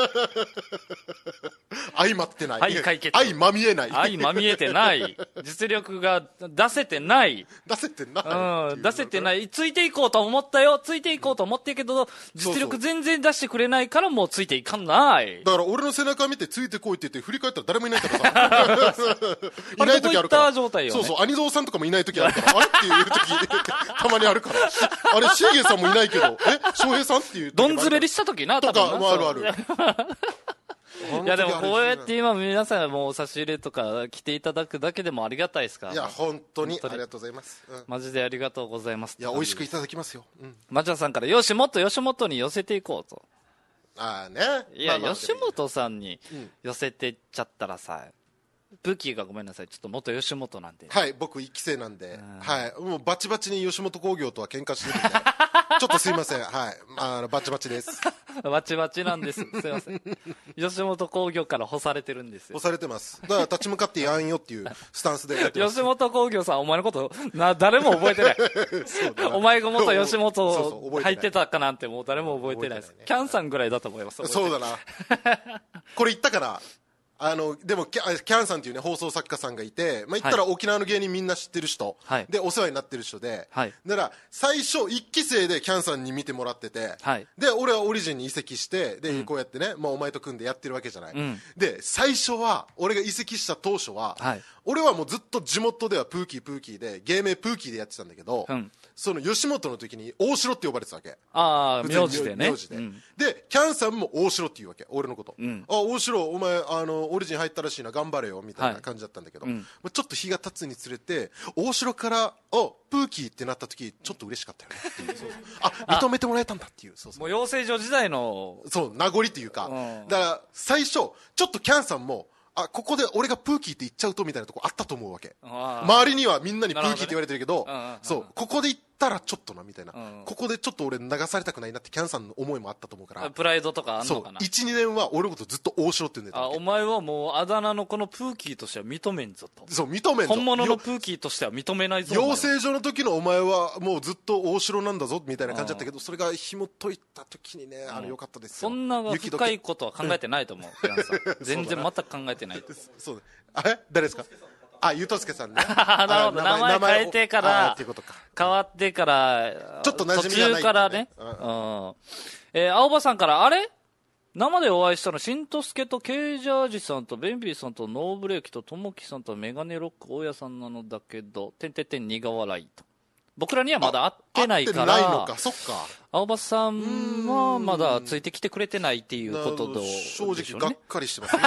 相まってない、 はい解決、 相まみえない、 相まみえてない、実力が出せてない出せてない、 うん、出せてない、ついていこうと思ったよ、ついていこうと思ってるけど実力全然出してくれないからもうついていかない。 だから俺の背中見てついてこいって言って振り返ったら誰もいないからさいない時あるから、 状態よ、ね、 そうそう、兄蔵さんとかもいない時あるからあれっていう時たまにあるから、あれシーゲさんもいないけどえ翔平さんっていうどんずべりした時な、 とかもあるあるいやでもこうやって今皆さんもう差し入れとか来ていただくだけでもありがたいですから。 いや本当にありがとうございます、うん、 マジでありがとうございます。 いや美味しくいただきますよ、うん、 マチャさんからよしもっと吉本に寄せていこうと。 ああね、 いや、まあまあ、吉本さんに寄せてっちゃったらさ、武器がごめんなさい、ちょっと元吉本なんで。 はい、僕一期生なんで、はい、もうバチバチに吉本興業とは喧嘩してるんでちょっとすいません、はい、あのバチバチですバチバチなんです、すいません吉本興業から干されてるんですよ。 干されてます、だから立ち向かってやんよっていうスタンスでやってます吉本興業さんお前のことな誰も覚えてないお前が元吉本入ってたかなんてもう誰も覚えてないです、ね、キャンさんぐらいだと思います。 そうだなこれ言ったかな、あのでもキャ、キャンさんっていうね放送作家さんがいて、まあ、言ったら沖縄の芸人みんな知ってる人、はい、でお世話になってる人で、はい、だから最初いっき生でキャンさんに見てもらってて、はい、で俺はオリジンに移籍してで、うん、こうやってね、まあ、お前と組んでやってるわけじゃない、うん、で最初は俺が移籍した当初は、はい、俺はもうずっと地元ではプーキープーキーで芸名プーキーでやってたんだけど、うん、その吉本の時に大城って呼ばれてたわけ。 ああ名字でね、 名字で、うん、でキャンさんも大城って言うわけ俺のこと、うん、あ大城お前あのオリジン入ったらしいな頑張れよみたいな感じだったんだけど、はい、うん、ちょっと日が経つにつれて大城からおプーキーってなった時ちょっと嬉しかったよねっていうそうそうあ認めてもらえたんだっていう、そうそうもう養成所時代のそう名残っていうか、うん、だから最初ちょっとキャンさんもあここで俺がプーキーって言っちゃうとみたいなとこあったと思うわけ。周りにはみんなにプーキーって言われてるけど、ね、そうここで言ったらちょっとなみたいな、うん、ここでちょっと俺流されたくないなってキャンさんの思いもあったと思うから、 プライドとかあんのかな。 そう いちにねんは俺のことずっと大城って言うんだよ。 あお前はもうあだ名のこのプーキーとしては認めんぞと。 そう認めんぞ、 本物のプーキーとしては認めないぞ。 養成所の時のお前はもうずっと大城なんだぞみたいな感じだったけど、それが紐解いた時にねあの良かったですよ。 そんな深いことは考えてないと思うキャンさん全然全く考えてないそうあれ誰ですか。あゆとすけさんねなるほど名前変えてから変わってからちょっと馴染みがない、ね、 途中からね、うんうんえー、青葉さんからあれ生でお会いしたのしんとすけとケイジャージさんとベンビーさんとノーブレーキとともきさんとメガネロック大家さんなのだけどてんてんてん苦笑いと僕らにはまだ会ってないから会ってないのかそっか青葉さんはまだついてきてくれてないっていうことで、ね、 正直がっかりしてますね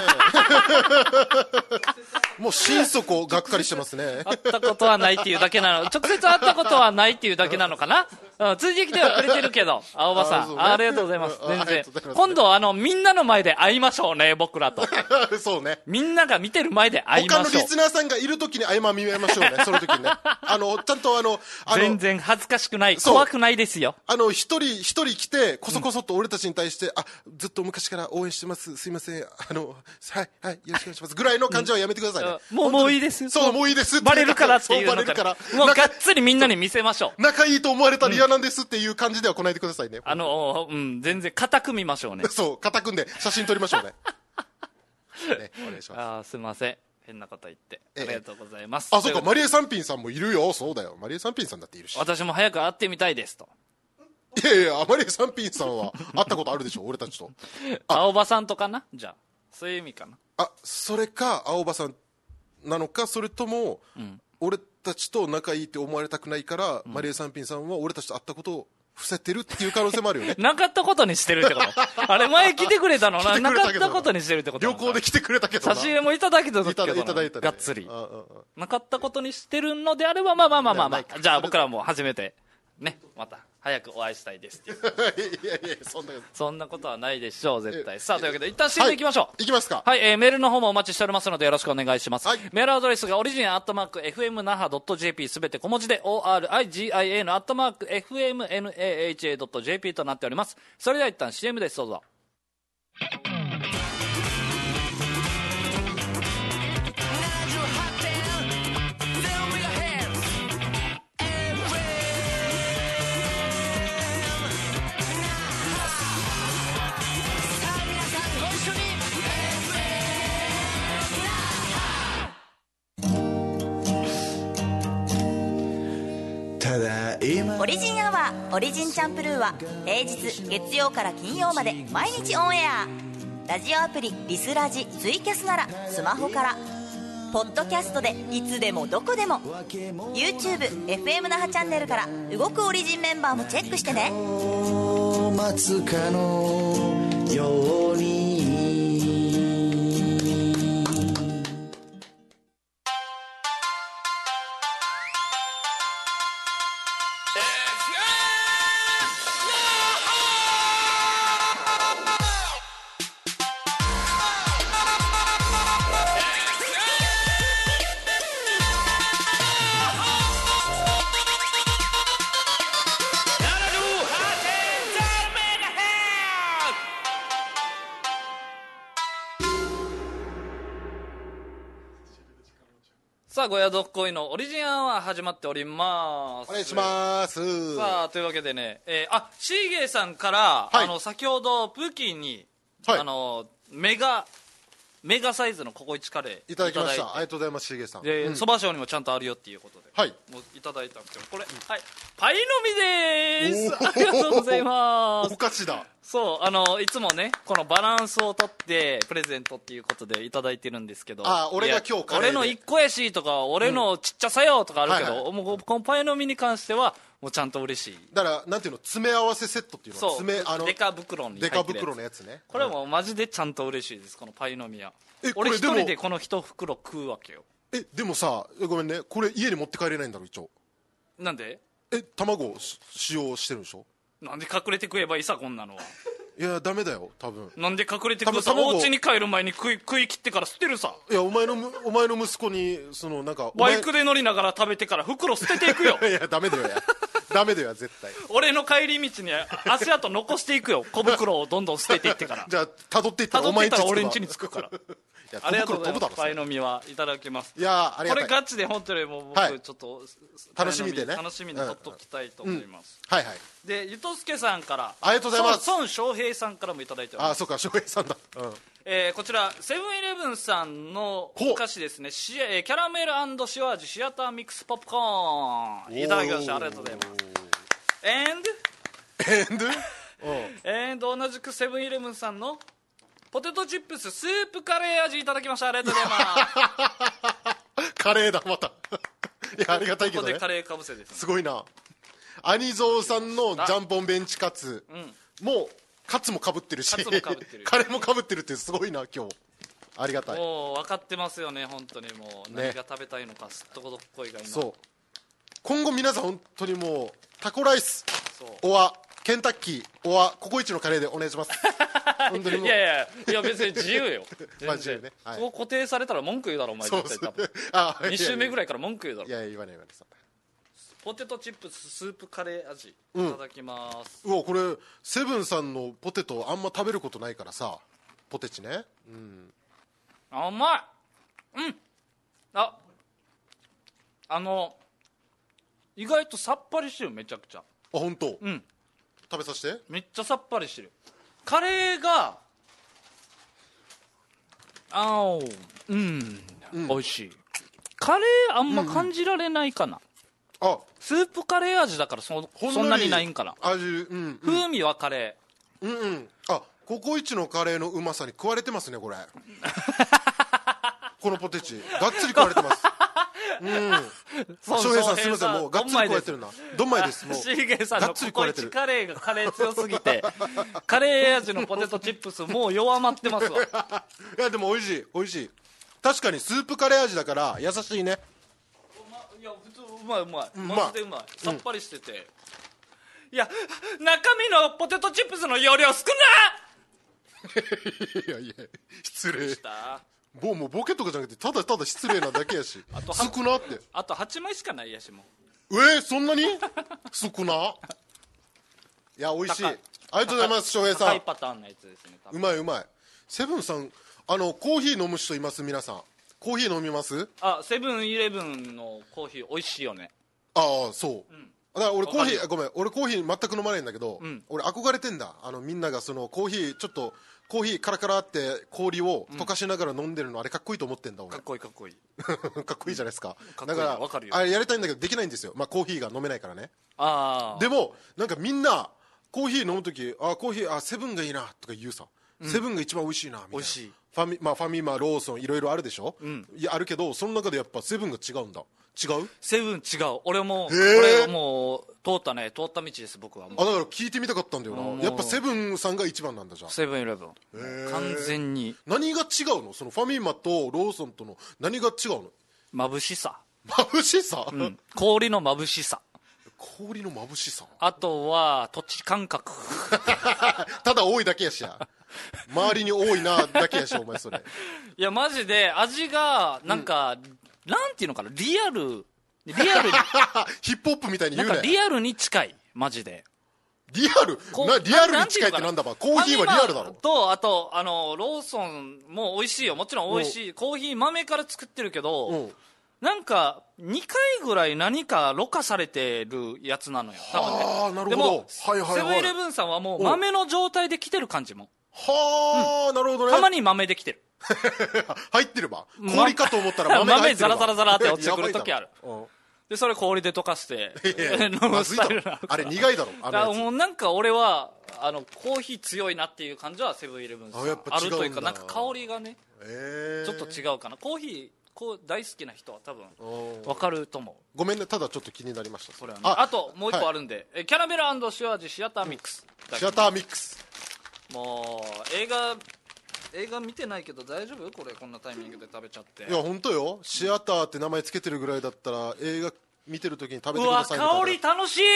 もう心底がっかりしてますね会ったことはないっていうだけなの直接会ったことはないっていうだけなのかな、うん、ついてきてはくれてるけど青葉さん あ,、ね、ありがとうございます全然今度あのみんなの前で会いましょうね僕らとそうねみんなが見てる前で会いましょう。 他のリスナーさんがいる時に合間見ましょうねその時にねあのちゃんとあのあの全然恥ずかしくない怖くないですよ。 あの一人一人来てこそこそと俺たちに対して、うん、あずっと昔から応援してますすいませんあのはいはいよろしくお願いしますぐらいの感じはやめてくださいね、 うん、もうもういいですそうもういいですバレるからっていうのバレるからもうがっつりみんなに見せましょう仲いいと思われたら嫌なんですっていう感じでは来ないでくださいね、 うん、あのうん全然固く見ましょうねそう固くんで写真撮りましょうねねお願いします。 あすいません変な方言ってありがとうございます。 あ、そうか、マリエ三品さんもいるよ。そうだよ、マリエ三品さんだっているし。 私も早く会ってみたいですと。 いやいや、マリエ三品さんは会ったことあるでしょ俺たちと。 青葉さんとかな、じゃあそういう意味かな。 あ、それか青葉さんなのか、それとも、うん、俺たちと仲いいって思われたくないから、うん、マリエ三品さんは俺たちと会ったことを伏せてるっていう可能性もあるよね。 なかったことにしてるってことあれ前来てくれたのな、なかったことにしてるってこと。 旅行で来てくれたけどな、 差し入れもいただけたけどいただいただいた、ね、 がっつりなかったことにしてるのであれば、まあまあまあまあ、まあ、じゃあ僕らも初めてね、また早くお会いしたいですっていういやいや、そんなそんなことはないでしょう絶対。さあというわけで一旦 シーエム いきましょう。 はい、いきますか。 はい、えー、メールの方もお待ちしておりますのでよろしくお願いします。はい、メールアドレスがオリジンアットマーク エフエムナハドットジェーピー すべて小文字で オーアールアイジーアイエー のアットマーク エフエムナハドットジェーピー となっております。それでは一旦 シーエム です。どうぞ。 オリジンアワーオリジンチャンプルーは平日月曜から金曜まで毎日オンエア。ラジオアプリリスラジツイキャスならスマホから、ポッドキャストでいつでもどこでも YouTube、エフエム 那覇チャンネルから動くオリジンメンバーもチェックしてね。待つかのようにさあ、ごやどっこいのオリジンアワー始まっております。 お願いします。 さあ、というわけでね、えー、あ、シーゲーさんから、はい、あの、先ほど、プーキーに、はい、あの、メガ、メガサイズのココイチカレーいただきました。ありがとうございます、シーゲーさん。 で、そば賞にもちゃんとあるよっていうことで、 はい。 もういただいたんですけど、これ、はい、パイの実でーす。ありがとうございます。 お菓子だ。 そう、あのいつもねこのバランスをとってプレゼントっていうことでいただいてるんですけど、 あ、俺が今日カレーで俺のいっこやしとか俺のちっちゃさよとかあるけど、うん、はいはい、もうこのパイの実に関してはもうちゃんと嬉しい。 だからなんていうの、詰め合わせセットっていうの、 そう詰めあのデカ袋に入ってるデカ袋のやつね。 これはもうマジでちゃんと嬉しいです、このパイの実は。え、俺一人でこの一袋食うわけよ。 え、でもさ、ごめんね、これ家に持って帰れないんだろ一応。 なんで？ え、卵を使用してるんでしょ。 なんで隠れて食えばいいさ、こんなのは。 いやダメだよ多分。 なんで隠れてくさ、お家に帰る前に食い食い切ってから捨てるさ。 いやお前のお前の息子にそのなんかバイクで乗りながら食べてから袋捨てていくよ。 いやダメだよやダメだよ絶対。 俺の帰り道に足跡残していくよ。小袋をどんどん捨てていってから。 じゃあ辿っていったらお前んちつくわ。 俺んちに着くから。いやありがとうございます。パイの実はいただきます。 いやありがたい。 これガチで本当にもう僕、はい、ちょっと楽しみでね、 楽しみに取っときたいと思います。 うんうん、はいはい。 でゆとすけさんからありがとうございます。 孫翔平さんからもいただいております。 あ、そうか翔平さんだ。うん、 えー、こちらセブンイレブンさんのお菓子ですね。シえー、キャラメル&塩味シアターミックスポップコーンいただきました。ありがとうございます。And And And 同じくセブンイレブンさんのポテトチップススープカレー味いただきました。ありがとうございますカレーだまたいやありがたいけどね。 ここでカレーかぶせです、ね、 すごいな。アニゾーさんのジャンポンベンチカツ、うん、もうカツもかぶってるしカレーもかぶってるってすごいな今日。ありがたい。 もう分かってますよね本当に。もう何が食べたいのかすっとこどっこいが今。 そう今後皆さん本当にもうタコライスおわケンタッキーおわココイチのカレーでお願いします本当にもういやいやいや別に自由よまあ自由ね、はい、 そこ固定されたら文句言うだろお前絶対多分あに週目ぐらいから文句言うだろ。 いやいや言わない言わない。 ポテトチップススープカレー味いただきます。 うん、うわこれセブンさんのポテトあんま食べることないからさポテチね、うん、 あうまい。うんああの意外とさっぱりしてるめちゃくちゃ。あ本当。 うん食べさせて。 めっちゃさっぱりしてる。カレーがあおうんうん、美味しい。カレーあんま感じられないかな、 うんうん、あスープカレー味だから そ, そんなにないんかな。 味、うんうん、 風味はカレー、うんうん、あココイチのカレーのうまさに食われてますねこれこのポテチがっつり食われてますうん翔平さんすみません、もうがっつり食われてるな。どんまいです。もうシゲさんのココイチカレーがカレー強すぎてカレー味のポテトチップスもう弱まってますわいやでも美味しい美味しい。確かにスープカレー味だから優しいね。 いや普通うまいうまい、マジでうまい、さっぱりしてて、いや中身のポテトチップスの容量少ないやいや失礼したもうもうボケとかじゃなくてただただ失礼なだけやしあと少なってあとはちまいしかないやしもうえー、そんなに少ないや美味しい。ありがとうございます翔平さん。 高いパターンのやつですね。 うまいうまい。セブンさんあのコーヒー飲む人います？皆さんコーヒー飲みます？ あセブンイレブンのコーヒー美味しいよね。 ああそう、うん、だから俺コーヒーごめん俺コーヒー全く飲まないんだけど、うん、俺憧れてんだ。あのみんながそのコーヒーちょっとコーヒーカラカラって氷を溶かしながら飲んでるの、あれかっこいいと思ってんだ俺。 かっこいいかっこいいかっこいいじゃないですか、 うん、だから分かるよ。 あれやりたいんだけどできないんですよ、まあ、コーヒーが飲めないからね。 あでもなんかみんなコーヒー飲むときあコーヒーあセブンがいいなとか言うさ、うん、セブンが一番美味しいなみたいな。美味しいファミ、まあ、ファミマローソンいろいろあるでしょ、うん、いやあるけどその中でやっぱセブンが違うんだ。違う？ セブン違う。俺もこれもう通ったね通った道です僕はもう。 あだから聞いてみたかったんだよな。やっぱセブンさんが一番なんだじゃん。 セブンイレブン完全に。 何が違うの？そのファミマとローソンとの何が違うの？ 眩しさ。 眩しさ、うん、 氷の眩しさ。 氷の眩しさ。 あとは土地感覚ただ多いだけやしや周りに多いなだけやしお前それ。 いやマジで味がなんか、うんなんていうのかなリアルリアルにヒップホップみたいに言うね。 なんかリアルに近いマジで。 リアルなリアルに近いってなんだば。コーヒーはリアルだろ。 とあとあのローソンも美味しいよもちろん美味しい。コーヒー豆から作ってるけどなんかにかいぐらい何かろ過されてるやつなのよ多分ね。 ああなるほど。 でも、 はいはいはい、 セブンイレブンさんはもう豆の状態で来てる感じも。 はあ、うん、なるほどね。 たまに豆できてる入ってれば氷かと思ったら豆が入ってれば豆ザラザラザラって落ちてくる時あるでそれ氷で溶かして飲むスタイルなの。 あれ苦いだろあのやつ。 もうなんか俺はあのコーヒー強いなっていう感じはセブンイレブンさん あ, あるというかなんか香りがね、えー、ちょっと違うかな。コーヒーこう大好きな人は多分分かると思う。 ごめんねただちょっと気になりました。 それは、ね、あ, あともう一個あるんで、はい、キャラメル&塩味シアターミックス、 うん、シアターミックスもう映画映画見てないけど大丈夫これこんなタイミングで食べちゃって。 いや本当よ。シアターって名前つけてるぐらいだったら映画見てる時に食べてくださいみたいな。 うわ香り楽しい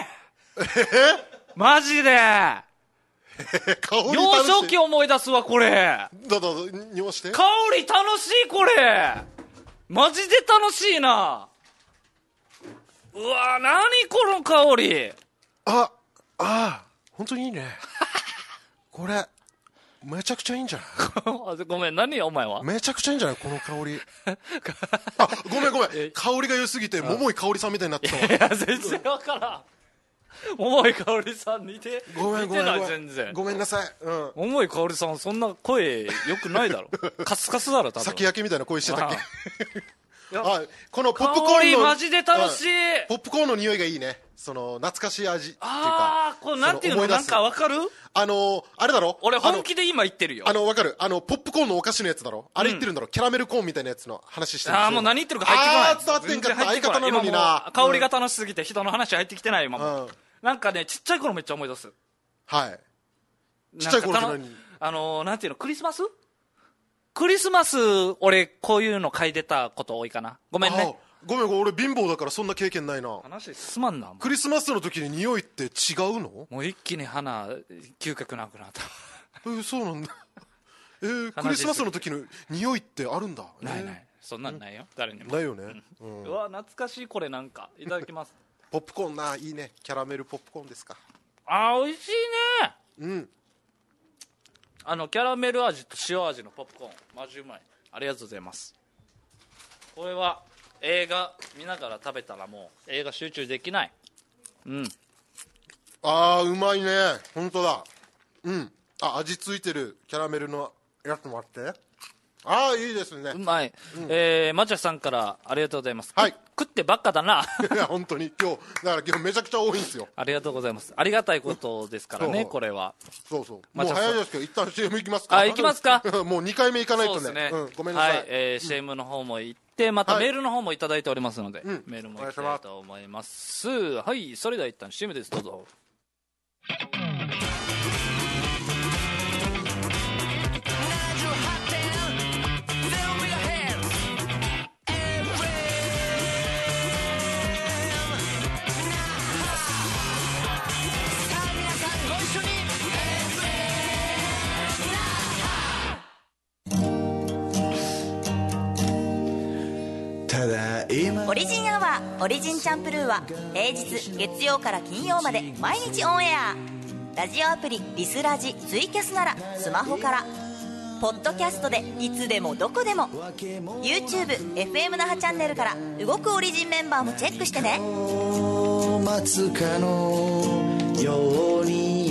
マジで香り楽しい。幼少期思い出すわこれ。だだ匂わして。 香り楽しいこれマジで楽しいな。うわ何この香り。 ああ本当にいいねこれめちゃくちゃいいんじゃないごめん何お前は。 めちゃくちゃいいんじゃないこの香りあごめんごめん香りが良すぎて桃井かおりさんみたいになってたわ。 いや全然分からん桃井かおりさん似てごめんごめん似てない全然ごめんなさい、うん、 桃井かおりさんそんな声良くないだろカスカスだろ多分。 酒焼けみたいな声してたっけあこのポップコーンの香りマジで楽しい、 うん、ポップコーンの匂いがいいね。その懐かしい味っていうか。 ああこれなんていうのなんか分かる。 あのあれだろ俺本気で今言ってるよ。 あの分かるあのポップコーンのお菓子のやつだろあれ言ってるんだろ、うん、キャラメルコーンみたいなやつの話してる。 ああもう何言ってるか入ってこない。 ああ伝わってんかった相方なのにな。 香りが楽しすぎて人の話入ってきてない今も、うん、なんかねちっちゃい頃めっちゃ思い出す。 はいちっちゃい頃って何。 あのー、なんていうのクリスマスクリスマス俺こういうの嗅いでたこと多いかな。ごめんね。 ごめん俺貧乏だからそんな経験ないな。 話すまんな。 クリスマスの時に匂いって違うの。 もう一気に鼻嗅覚なくなったえー、そうなんだえー、クリスマスの時の匂いってあるんだ。 ないないそんなんないよ、うん、誰にもないよね、 うん、うわ懐かしいこれなんかいただきますポップコーンないいね。キャラメルポップコーンですか。 あー美味しいね。 うんあのキャラメル味と塩味のポップコーンマジうまい。ありがとうございます。これは映画見ながら食べたらもう映画集中できない。うんあーうまいね本当だ。うんあ味ついてるキャラメルのやつもあってああいいですね。 うまい、うん、えー、マチャさんからありがとうございます。 はい、 食ってばっかだな。 いや本当に今日だから今日めちゃくちゃ多いんですよ。 ありがとうございます。ありがたいことですからね、これは。 そうそう。もう早いですけど一旦 シーエム 行きますか。 あ、行きますか。 もうにかいめ行かないと ね, ね、 うん、ごめんなさい。 はい、えー、シーエム の方も行ってまたメールの方もいただいておりますので、はい、メールも行きたいと思います。はい、それでは一旦 シーエム です。どうぞ。 オリジンアワーオリジンチャンプルーは平日月曜から金曜まで毎日オンエア。ラジオアプリリスラジツイキャスならスマホから、ポッドキャストでいつでもどこでも YouTube、エフエム 那覇チャンネルから動くオリジンメンバーもチェックしてね。 待つかのように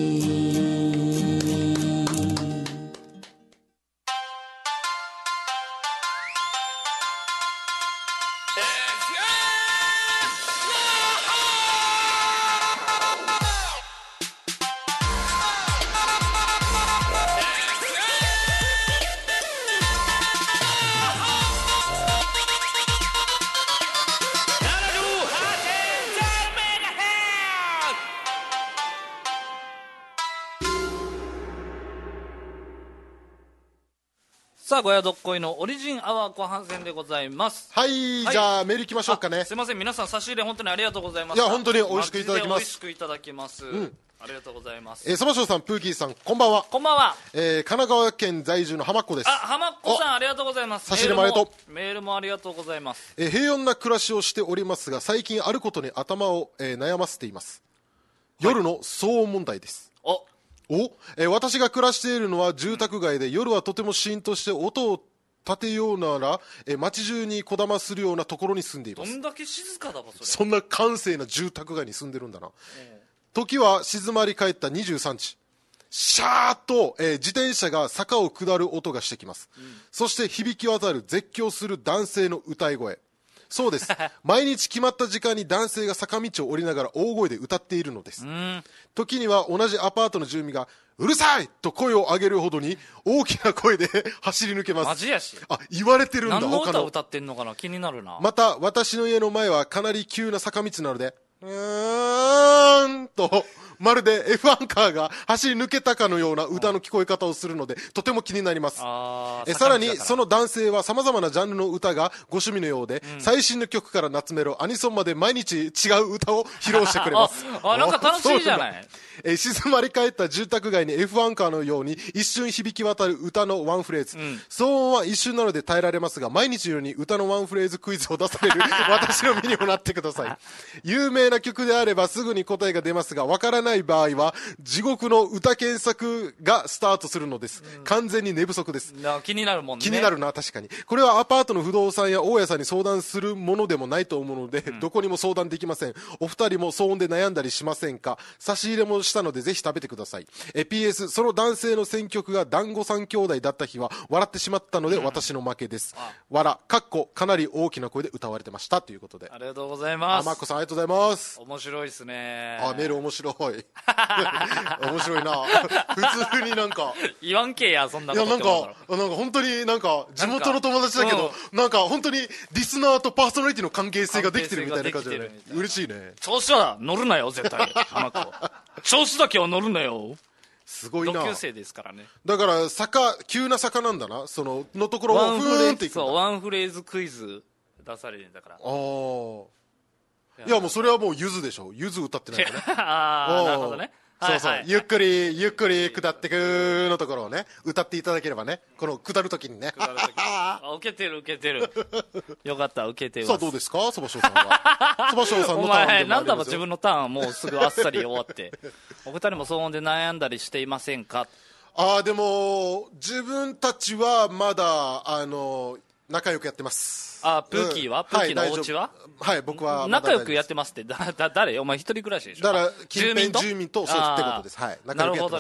さあ、ごやどっこいのオリジンアワー後半戦でございます。 はい、はい、じゃあメールいきましょうかね。 すいません、皆さん差し入れ本当にありがとうございます。 いや本当に美味しくいただきます。 美味しくいただきます、うん、ありがとうございます。 えー、そばしょうさん、プーキーさん、こんばんは。 こんばんは。 えー、神奈川県在住の浜っ子です。 あ、浜っ子さんありがとうございます。 差し入れもありがとう。 メールもありがとうございます。 えー、平穏な暮らしをしておりますが、最近あることに頭を、えー、悩ませています。夜の騒音問題です。 おお、えー、私が暮らしているのは住宅街で、夜はとてもシーンとして音を立てようなら、えー、街中にこだまするようなところに住んでいます。 どんだけ静かだわそれ。 そんな閑静な住宅街に住んでるんだな。時は静まり返ったにじゅうさんじ、シャーッと、えー、自転車が坂を下る音がしてきます、うん、そして響き渡る絶叫する男性の歌い声。そうです毎日決まった時間に男性が坂道を降りながら大声で歌っているのです。うん、時には同じアパートの住民がうるさいと声を上げるほどに大きな声で走り抜けます。 マジやし。 あ、言われてるんだ。 何の歌を歌ってんのかな、気になるな。 また私の家の前はかなり急な坂道なので、うーんとまるで エフワン カーが走り抜けたかのような歌の聞こえ方をするので、とても気になります。えさらにその男性はさまざまなジャンルの歌がご趣味のようで、うん、最新の曲から夏メロ、アニソンまで毎日違う歌を披露してくれますああ、なんか楽しいじゃない。 え静まり返った住宅街に エフワン カーのように一瞬響き渡る歌のワンフレーズ、うん、騒音は一瞬なので耐えられますが、毎日のように歌のワンフレーズクイズを出される私の身にもなってください有名な曲であればすぐに答えが出ますが、わからない場合は地獄の歌検索がスタートするのです、うん、完全に寝不足です。 気になるもんね。 気になるな。確かにこれはアパートの不動産や大家さんに相談するものでもないと思うので、うん、どこにも相談できません。お二人も騒音で悩んだりしませんか。差し入れもしたのでぜひ食べてください。え ピーエス その男性の選曲が団子三兄弟だった日は笑ってしまったので私の負けです、うん、笑かっこかなり大きな声で歌われてましたということで、 ありがとうございます。 あまっこさんありがとうございます。 面白いですね。 あ、メール面白い面白いな普通になんか言わんけやそんなこと。 いやなんかなんか本当になんか地元の友達だけど、うん、なんか本当にリスナーとパーソナリティの関係性ができてるみたいな感じで、ね、嬉しいね。 調子は乗るなよ絶対あの子調子だけは乗るなよ。 すごいな。 同級生ですからね。だから坂急な坂なんだな、そののところをふーんっていくんだ。 そうワンフレーズクイズ出されるんだから。ああ、 いやもうそれはもうゆずでしょ。ゆず歌ってないとねああなるほどね。 そうそう、はいはい、ゆっくりゆっくり下ってくのところをね歌っていただければね、この下るときにね下る時あ受けてる受けてるよかった受けてる。 さあどうですかそばしょうさんはそばしょうさんのターンでもありますよ。お前なんだろ自分のターンもうすぐあっさり終わってお二人も騒音で悩んだりしていませんか。 ああでも自分たちはまだあの仲良くやってます。 あプーキーは、うん、プーキーのお家ははい、僕は仲良くやってますってだだ誰お前一人暮らしでしょ。 だから近辺住民とそうってことです。はい、仲良くやってますよ。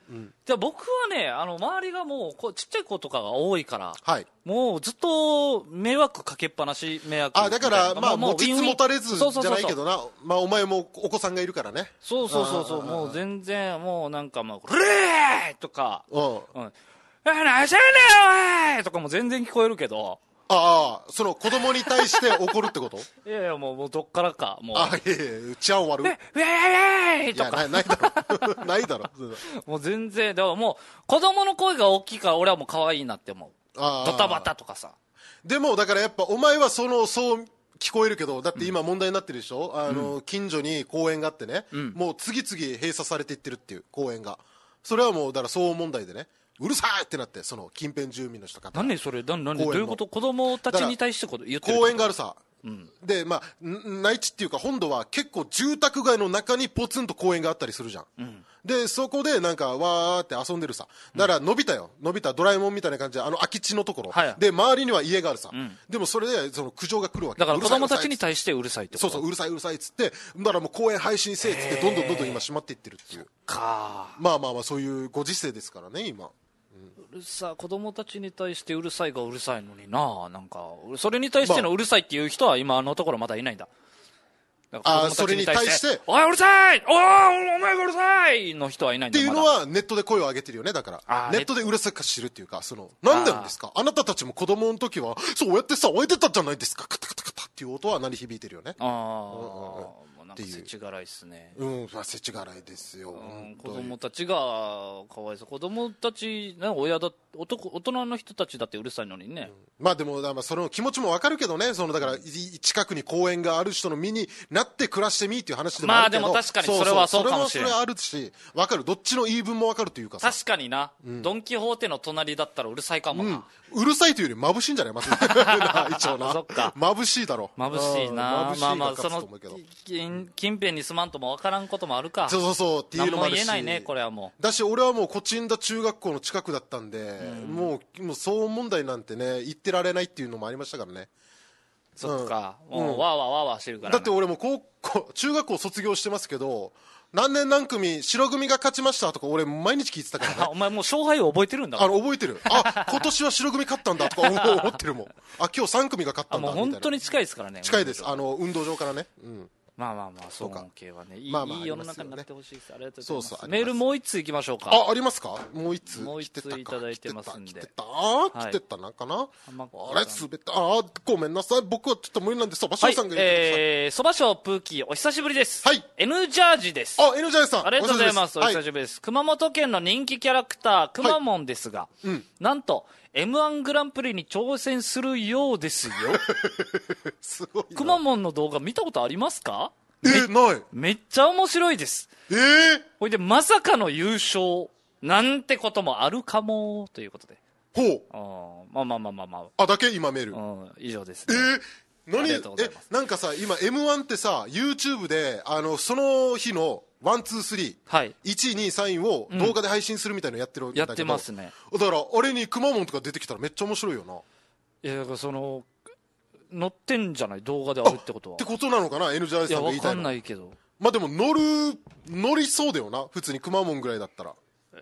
うん、 じゃあ僕はね、あの周りがもうこうちっちゃい子とかが多いから、 はい、 もうずっと迷惑かけっぱなし、迷惑あだから、まあ、持ちつ持たれずじゃないけどな、まあ、お前もお子さんがいるからね、 そうそうそうそう、もう全然、もうなんか、もう、うれーとか、うん、うん、あ、なしゃんねよーとかも全然聞こえるけど、 ああ、その子供に対して怒るってこといやいや、もう、もうどっからか、もう。 あいやいや、治安悪い。 ウェーイとか。 いや、ないだろ。ないだろ。 もう全然、だからもう、子供の声が大きいから俺はもう可愛いなって思う。ドタバタとかさ。 でも、だからやっぱ、お前はその、そう聞こえるけど、だって今問題になってるでしょ、うん、あの、近所に公園があってね、うん、もう次々閉鎖されていってるっていう公園が。それはもう、だから騒音問題でね。うるさいってなって、その近辺住民の人が。 何それ、何、何、どういうこと、子供たちに対して言ってる公園があるさ。うん、で、まあ、内地っていうか本土は結構住宅街の中にポツンと公園があったりするじゃん。うん、で、そこでなんかわーって遊んでるさ。だから伸びたよ。伸びたドラえもんみたいな感じで、あの空き地のところ。はい、で、周りには家があるさ。うん、でもそれでその苦情が来るわけ。 だから子供たちに対してうるさいってこと。 そうそう、うるさいうるさいっつって、だからもう公園配信せえっつって、どんどんどんどん今閉まっていってるっていう。 かまあまあまあ、そういうご時世ですからね、今。 うるさ子供たちに対してうるさいがうるさいのにな、なんかそれに対してのうるさいっていう人は今あのところまだいないんだ。 ああ、それに対しておいうるさい、おおお前がうるさいの人はいないんだ。 っていうのはネットで声を上げてるよね。だからネットでうるさく知るっていうか、そのなんでなんですか、あなたたちも子供の時はそうやって騒いでたじゃないですか、カタカタカタっていう音は鳴り響いてるよね。 ああ、うんうんなんか世知辛いっすね。 うん、まあ、世知辛いですよ、 うん、子供たちがかわいそう。子供たち、ね、親だ男大人の人たちだってうるさいのにね、 うん、まあでも、まあ、その気持ちもわかるけどね、そのだから近くに公園がある人の身になって暮らしてみっていう話でもあるけど、 まあでも確かにそれはそうかもしれない。 それはそれはあるし、わかる、どっちの言い分もわかるというかさ、 確かにな、うん、ドン・キホーテの隣だったらうるさいかもな、 うん、うるさいというより眩しいんじゃないまず一応な。 そっか、 眩しいだろ。 眩しいな。まあまあその近辺に住まんとも分からんこともあるか。 そうそうそうっていうのもあるし、 何も言えないね、これはもうだし、俺はもうコチンダ中学校の近くだったんで、うん、もうもう騒音問題なんてね言ってられないっていうのもありましたからね。 そっか、うん、もうわーわーわーわーしてるから、ね、 だって俺も高校中学校卒業してますけど、何年何組白組が勝ちましたとか俺毎日聞いてたからね。 お前もう勝敗を覚えてるんだ。 あの覚えてる。あ、今年は白組勝ったんだとか思ってるもん。あ、今日さん組が勝ったんだみたいな。 もう本当に近いですからね。 近いです。あの運動場からね。うん。まあまあまあ、そうか。系はね、いい、 まあまあいい世の中になってほしいです。ありがとうございます。 そうそう、 メールもう一通いきましょうか。 あ、ありますか。もう一通。 もう一通いただいてますんで。 来てた、来てたなんかな。あれ、すべた、あ、ごめんなさい。僕はちょっと無理なんで、そばしょうさんが言ってください。 えー、そばしょうプーキー、お久しぶりです。 はい。 N ジャージです。 あ、N ジャージさん。 ありがとうございます。お久しぶりです。熊本県の人気キャラクター、くまモンですが、なんと、エムワン グランプリに挑戦するようですよ。 すごい。 くまモンの動画見たことありますか？ えー、ない。 めっちゃ面白いです。 えー、 ほいで、まさかの優勝、なんてこともあるかも、ということで。 ほう。 あまあまあまあまあまあ。あ、だけ今メール。 うん、以上です、ね。 えー、何え、なんかさ、今 エムワン ってさ、YouTube で、あの、その日の、ワン、ツー、スリー、はい、いちい、にい、さんいを動画で配信するみたいなのやってるんだけど、 やってますね。 だから、あれにくまモンとか出てきたらめっちゃ面白いよな。 いや、だからその、乗ってんじゃない、動画であるってことは。 ってことなのかな、 N ジャージさんが言いたいの。 いや、わかんないけど。 まあでも乗る、乗りそうだよな、普通にくまモンぐらいだったら。え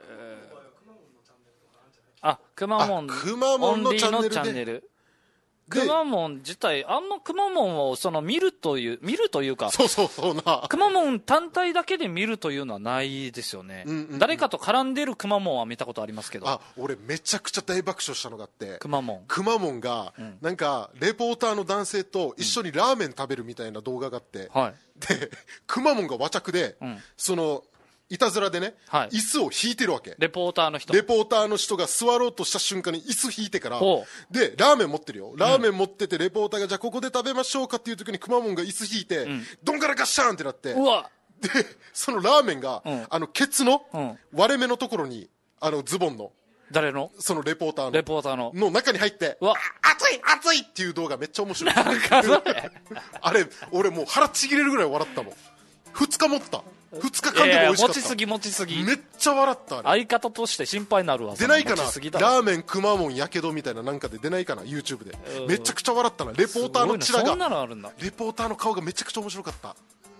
ー、あ、くまモン、 くまモンのチャンネル。 くまモン自体、あんまくまモンをその見るという、見るというか、 そうそうそうな。 くまモン単体だけで見るというのはないですよね。うんうんうん、誰かと絡んでるくまモンは見たことありますけど。 あ、俺めちゃくちゃ大爆笑したのがあって、 くまモン。 くまモンが、うん、なんか、レポーターの男性と一緒にラーメン食べるみたいな動画があって、うん、で、くまモンが和着で、うん、その、いたずらでね、はい、椅子を引いてるわけ。 レポーターの人。 レポーターの人が座ろうとした瞬間に椅子引いてから、で、ラーメン持ってるよ。ラーメン持ってて、レポーターがじゃあここで食べましょうかっていう時にくまモンが椅子引いて、うん、どんからガッシャーンってなって、 うわで、そのラーメンが、うん、あの、ケツの割れ目のところに、あの、ズボンの、 誰のそのレポーターの。 レポーターの。 の中に入って、 うわ熱い熱いっていう動画めっちゃ面白い。 なんかそれあれ、俺もう腹ちぎれるぐらい笑ったもん。二日持った。二日間でも美味しかった。 持ちすぎ持ちすぎ。 めっちゃ笑った。 相方として心配になるわ。 出ないかな。ラーメンくまモンやけどみたいななんかで出ないかな YouTube で。めちゃくちゃ笑ったな。レポーターのチラが。 そんなのあるんだ。 レポーターの顔がめちゃくちゃ面白かった。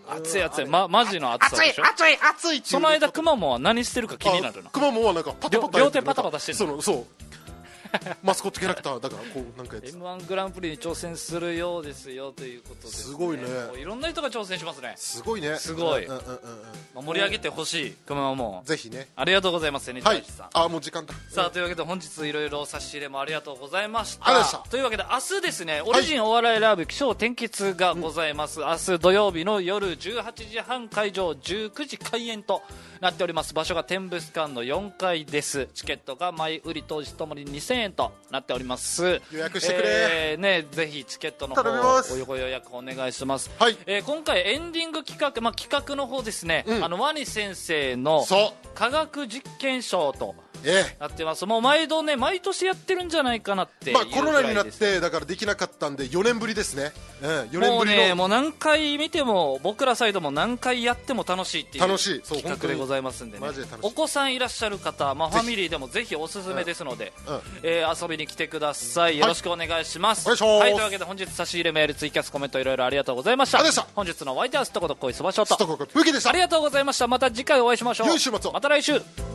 熱い熱い、ま、マジの熱さでしょ。 熱い熱い熱い。 その間くまモンは何してるか気になるな。 くまモンはなんかパタパタ両手パタパタしてるの。そうそうマスコットキャラクターだからこうなんかやつエムワン グランプリに挑戦するようですよということですね。 すごいね。 いろんな人が挑戦しますね。 すごいね。 すごい、 うんうんうんうん、 まあ、盛り上げてほしいくまモン、 ぜひね。 ありがとうございます。ね、 はい、あもう時間だ。 さあというわけで本日いろいろ差し入れもありがとうございました。 ありがとうございました。 というわけで明日ですね、オリジンお笑いライブ起承転結がございます、うん、明日土曜日の夜じゅうはちじはん会場、じゅうくじ開演となっております。場所が天物館のよんかいです。チケットが前売り当日ともににせんえんとなっております。 予約してくれ、 えーね、ぜひチケットの方おご予約お願いします、 はい。 えー、今回エンディング企画、まあ、企画の方ですね、うん、あのワニ先生の科学実験賞となってます。もう毎度ね、毎年やってるんじゃないかなっていうぐらいです。 まあ、コロナになってだからできなかったんでよねんぶりですね、うん、よねんぶりのもうね、もう何回見ても僕らサイドも何回やっても楽しいっていう企画でございますんでね、お子さんいらっしゃる方、まあ、ファミリーでもぜひおすすめですので、うんうん、えー、遊びに来てください。よろしくお願いします、はい、はい、というわけで本日差し入れメールツイキャスコメントいろいろありがとうございました。本日のお相手はすとことこいすばしょうとありがとうございました。 また次回お会いしましょう。 良い週末を。 また来週。